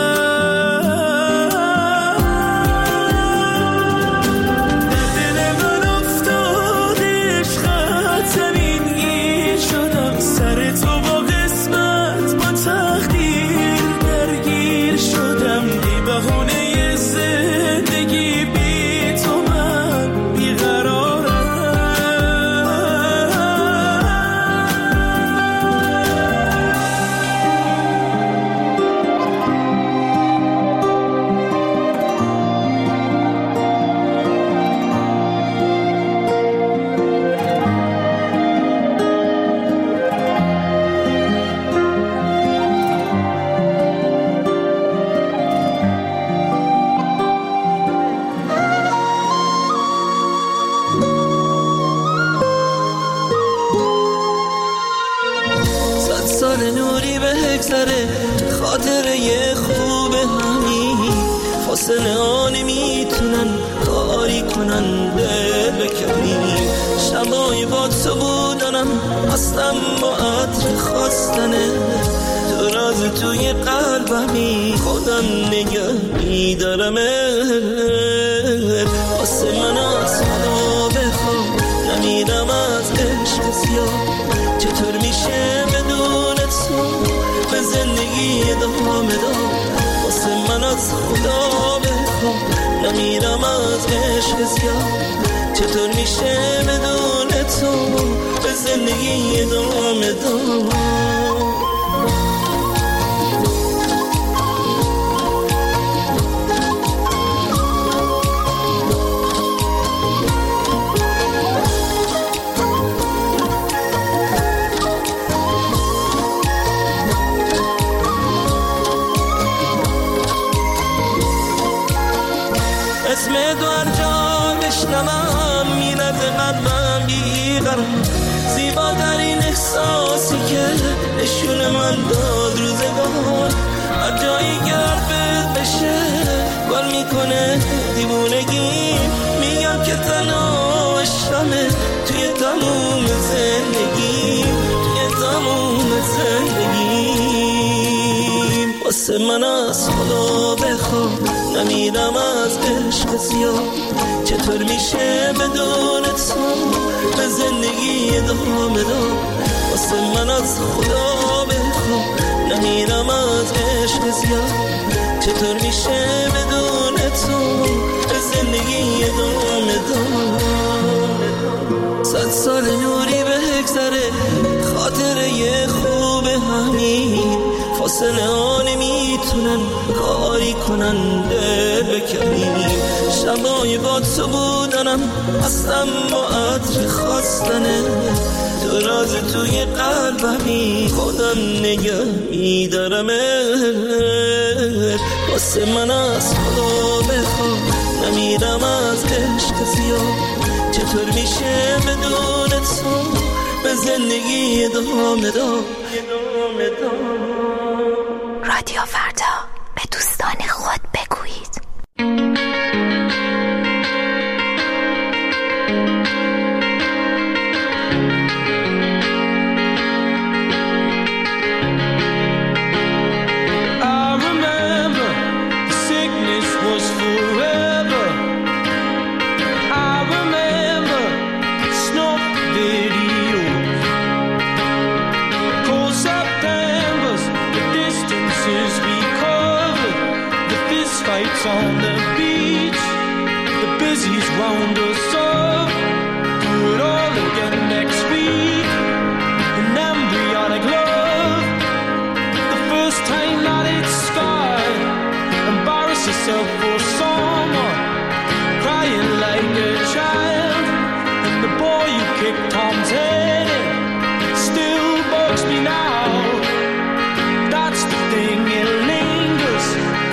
در دل من افتاد عشقت زمین گیر شدم. سر تو با قسمت با تقدیر درگیر شدم. ای بهونه ی زندگی بی تو من بیقرارم. بگذره خاطره خوب همین فاصله ها نمیتونن کاری کنن دل بکنیم شبای با تو بودنم هستم با عطر خواستنه تو راز توی قلبمی خودم نگه میدارم واسه من از خدا بخوام نمیرم از عشق زیاد چطور میشه بدون تو به زندگی ادامه داد واسه من از خدا بخوام نمیرم از عشق زیاد چطور میشه بدون تو به زندگی ادامه داد اسم تو هر جا بشنوم میلرزه قلبم بیقرار زیباترین احساسی که نشون من داد روزگار هر جایی که حرفت بشه گل میکنه دیوونگی میگم که تنها عشقمه توی تموم زندگی توی تموم زندگی واسه من از خدا بخوام نمیرم از عشق زیاد چطور میشه بدون تو به زندگی ادامه داد واسه من از خدا بخوام نمیرم از عشق زیاد چطور میشه بدون تو به زندگی ادامه داد 100 سال نوری بگذره خاطره خوب همین فاصله ها نمیتونن کاری کنن دل بکنیم شبای با تو بودنم هستم با عطر خواستنه تو راز توی قلبمی خودم نگه میدارم واسه من از خدا بخوام نمیرم از عشق زیاد چطور میشه بدون تو به زندگی ادامه داد رادیو فردا به دوستان خود بگویید on the beach, the busies round us up. Do it all again next week. An embryonic love, the first time that it's scarred. Embarrass yourself for someone, crying like a child. And the boy you kicked Tom's head in still bugs me now. That's the thing, it lingers.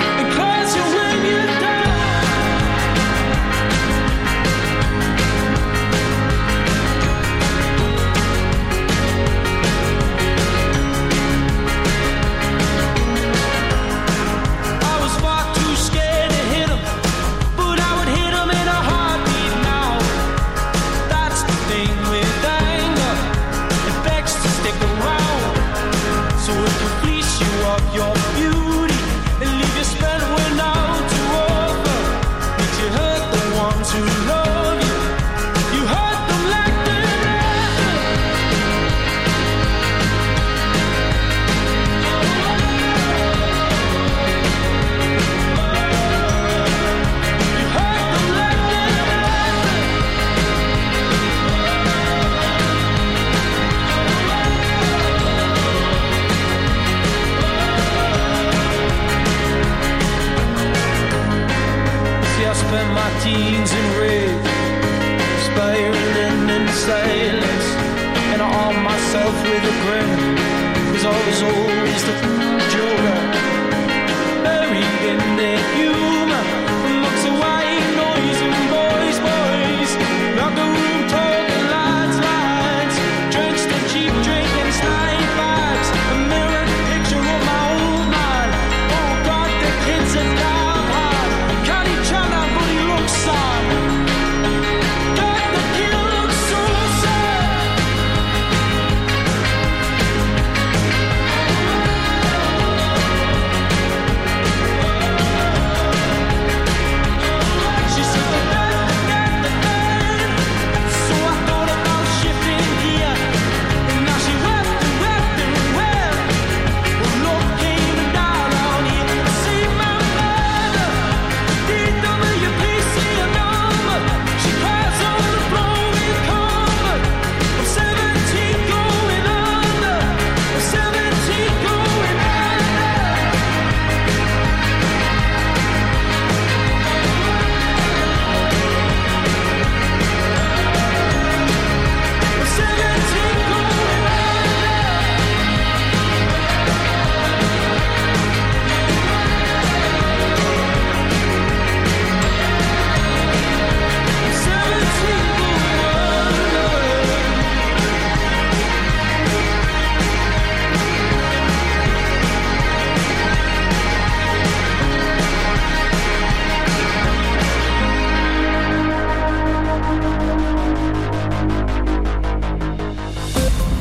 Your beauty and leave you spent without to offer. Did you hurt the ones who love you? You hurt them like the spent my teens in rage, spiraling in silence, and I armed myself with a grin, 'cause I was always the joker, buried in their humor, amongst the white noise and boys, locker room talking lads, drenched in cheap drink and slide bags, a mirrored picture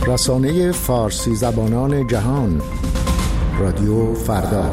رسانه فارسی زبانان جهان، رادیو فردا.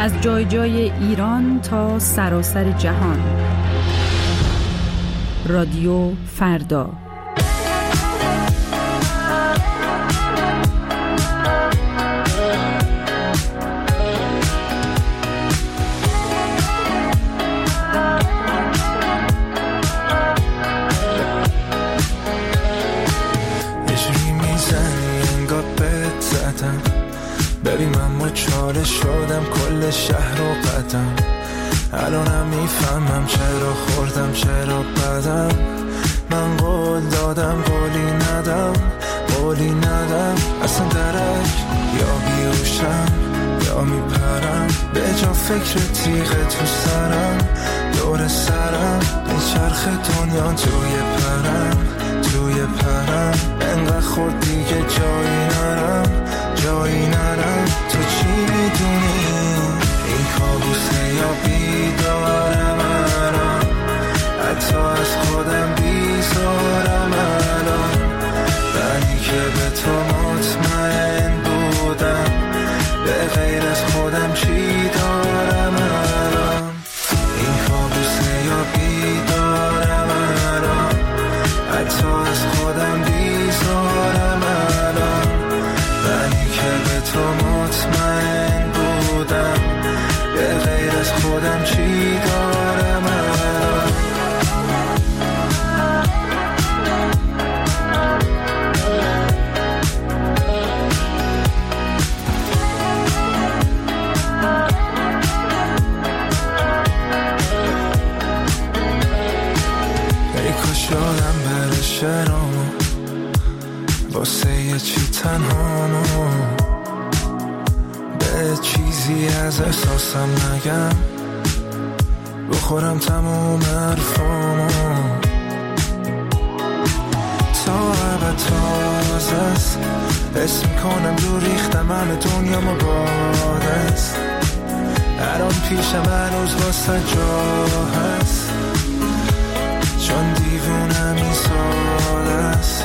از جای جای ایران تا سراسر جهان. رادیو فردا. ببین من مچاله شدم کل شهر و قدم، الانم میفهمم چرا خوردم چرا بدم. من قول دادم قولی ندم اصلا درک یا بیروشم یا میپرم، به جا فکر تیغه تو سرم دور سرم چرخ دنیا توی پرم انقدر خورد دیگه جایی نرم تو چی میدونی این کابوسه یا بیدارم الان، حتی از خودم بیزارم الان، ولی که به تو مطمئن بودم به غیر از خودم چی دارم الان. این کابوسه یا بیدارم الان، حتی از خودم بیزارم الان، ولی که به تو مطمئن بودم به غیر از خودم چی دارم الان. ای کاش یادم بره شرامو واسه یه چی تنهامو، به چیزی از احساسم نگم بخورم تموم حرفامو، تا ابد تازه است اسم کنم دور ریختم همه دنیامو بادست، الان پیشم هنوز واسه جا هست چون دیوونم این ساده است.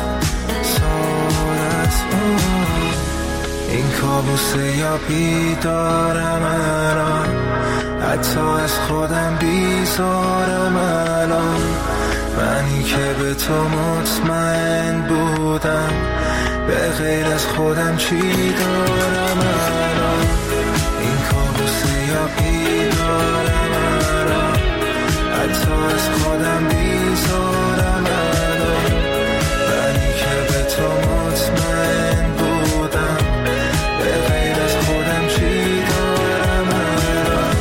این کابوسه یا بیدارم الان، حتی از خودم بیزارم الان، منی که به تو مطمئن بودم به غیر از خودم چی دارم الان. این کابوسه یا بیدارم الان، حتی از خودم بیزارم الان، منی که به تو مطمئن بودم به غیر از خودم چی دارم الان.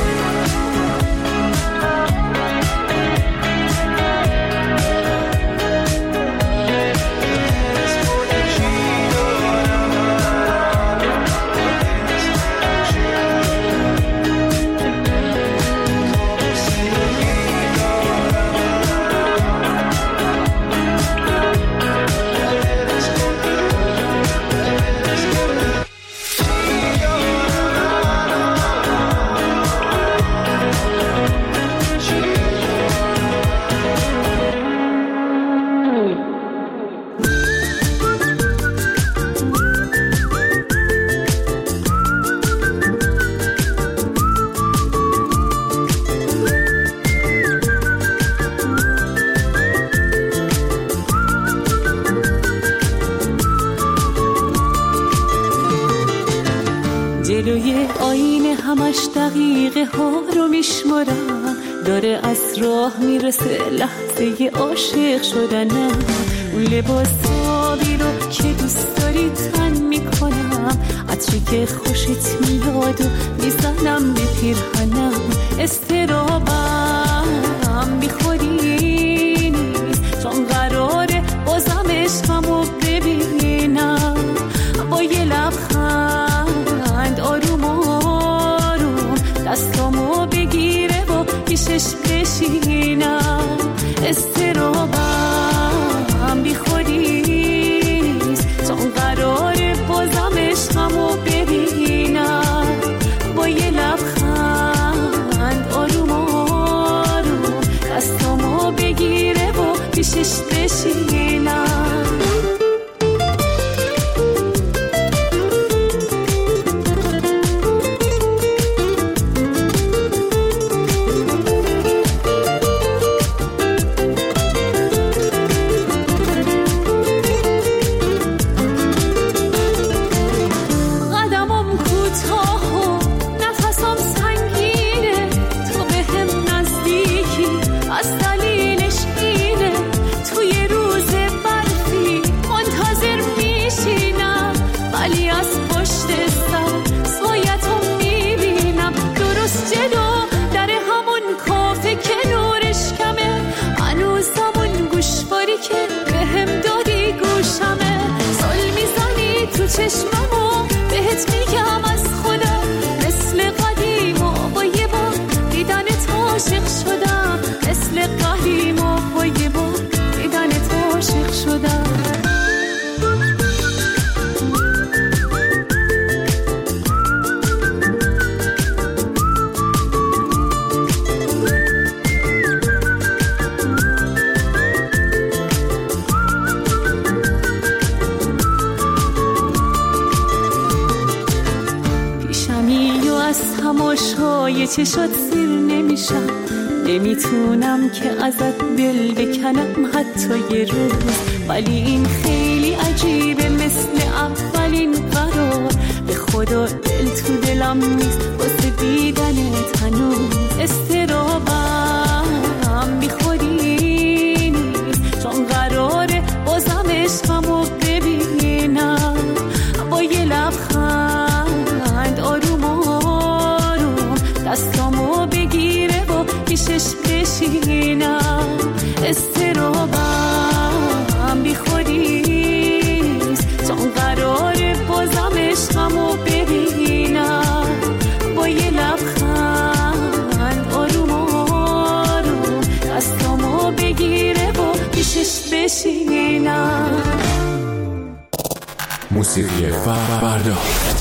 جلوی آینه همش دقیقه ها رو میشمارم، داره از راه میرسه لحظه عاشق شدنم، اون لباسابی رو که دوست داری تن میکنم، عطری که خوشت میاد و میزنم به پیرهنم، استرابم بیخودی نیست چون قراره بازم عشقمو ببینم، با یه لبخند آروم آروم دستامو بگیره و پیشش بشینم، استرابم بیخودی نیست چون قراره بازم عشقمو ببینم، با یه لبخند آروم آروم دستامو بگیره و پیشش بشینم. چشممو بهت میگم از خدا، مثل قدیم و با یه بار دیدنت عاشق شدم، مثل قدیم و با یه بار دیدنت عاشق شدم. تماشای چشات سیر نمیشم، نمیتونم که ازت دل بکنم حتی یه روز، ولی این خیلی عجیبه مثل اولین قرار، به خدا دل تو دلم نیست واسه دیدنت هنوز، استرابم بی خودی نیست چون قراره بازم عشقمو ببینم، با یه لبخند آروم دستامو بگیره و پیشش بشینم، استرابم بی خودیست چون قراره بازم عشقمو ببینم، با یه لبخند آروم آروم دستامو بگیره و پیشش بشینم. موسیقی فردا.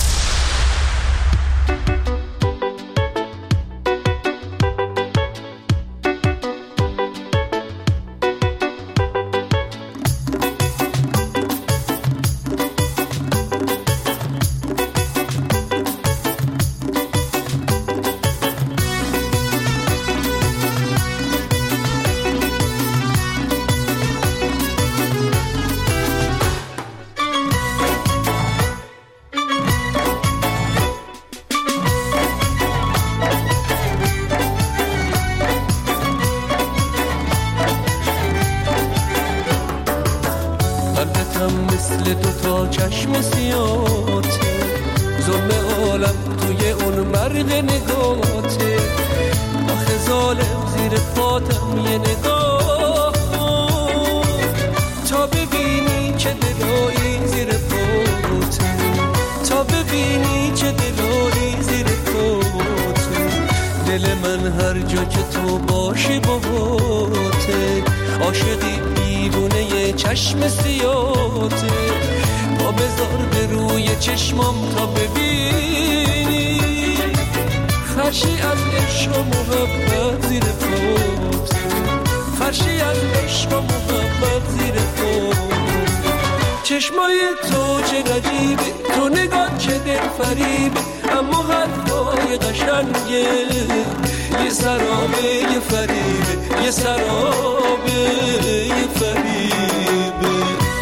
چشمای تو چه غریبه، تو نگاه چه دل فریبه، اما حرفای قشنگه، یه سرابه یه فریبه، یه سرابه یه فریبه.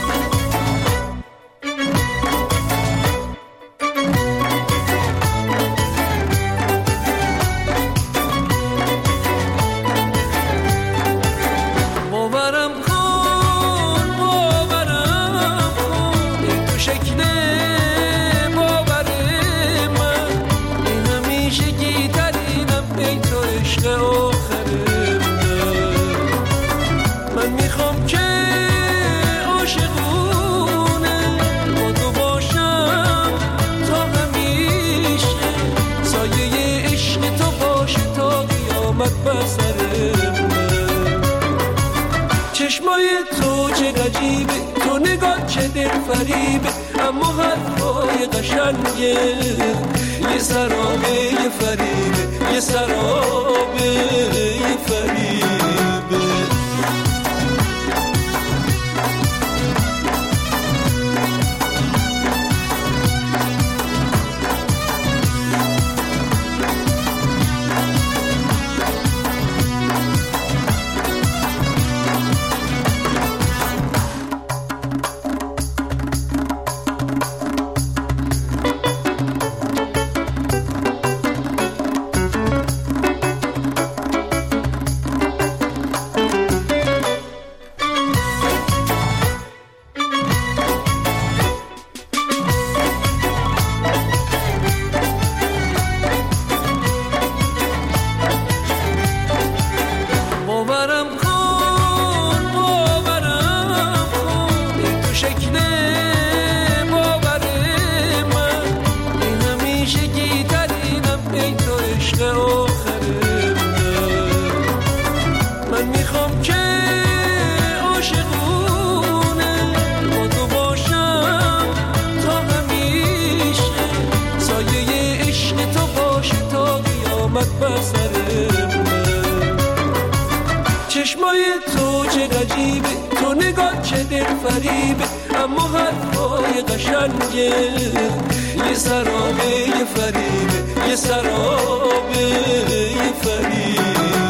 چشمای تو چه غریبه، تو نگاه چه دل فریبه، اما حرفای قشنگه، یه سرابه یه فریبه، یه سرابه یه فریبه. تو نگاه که دل فریبه اما حرفای قشنگه یه سرابه یه فریبه یه سرابه یه فریبه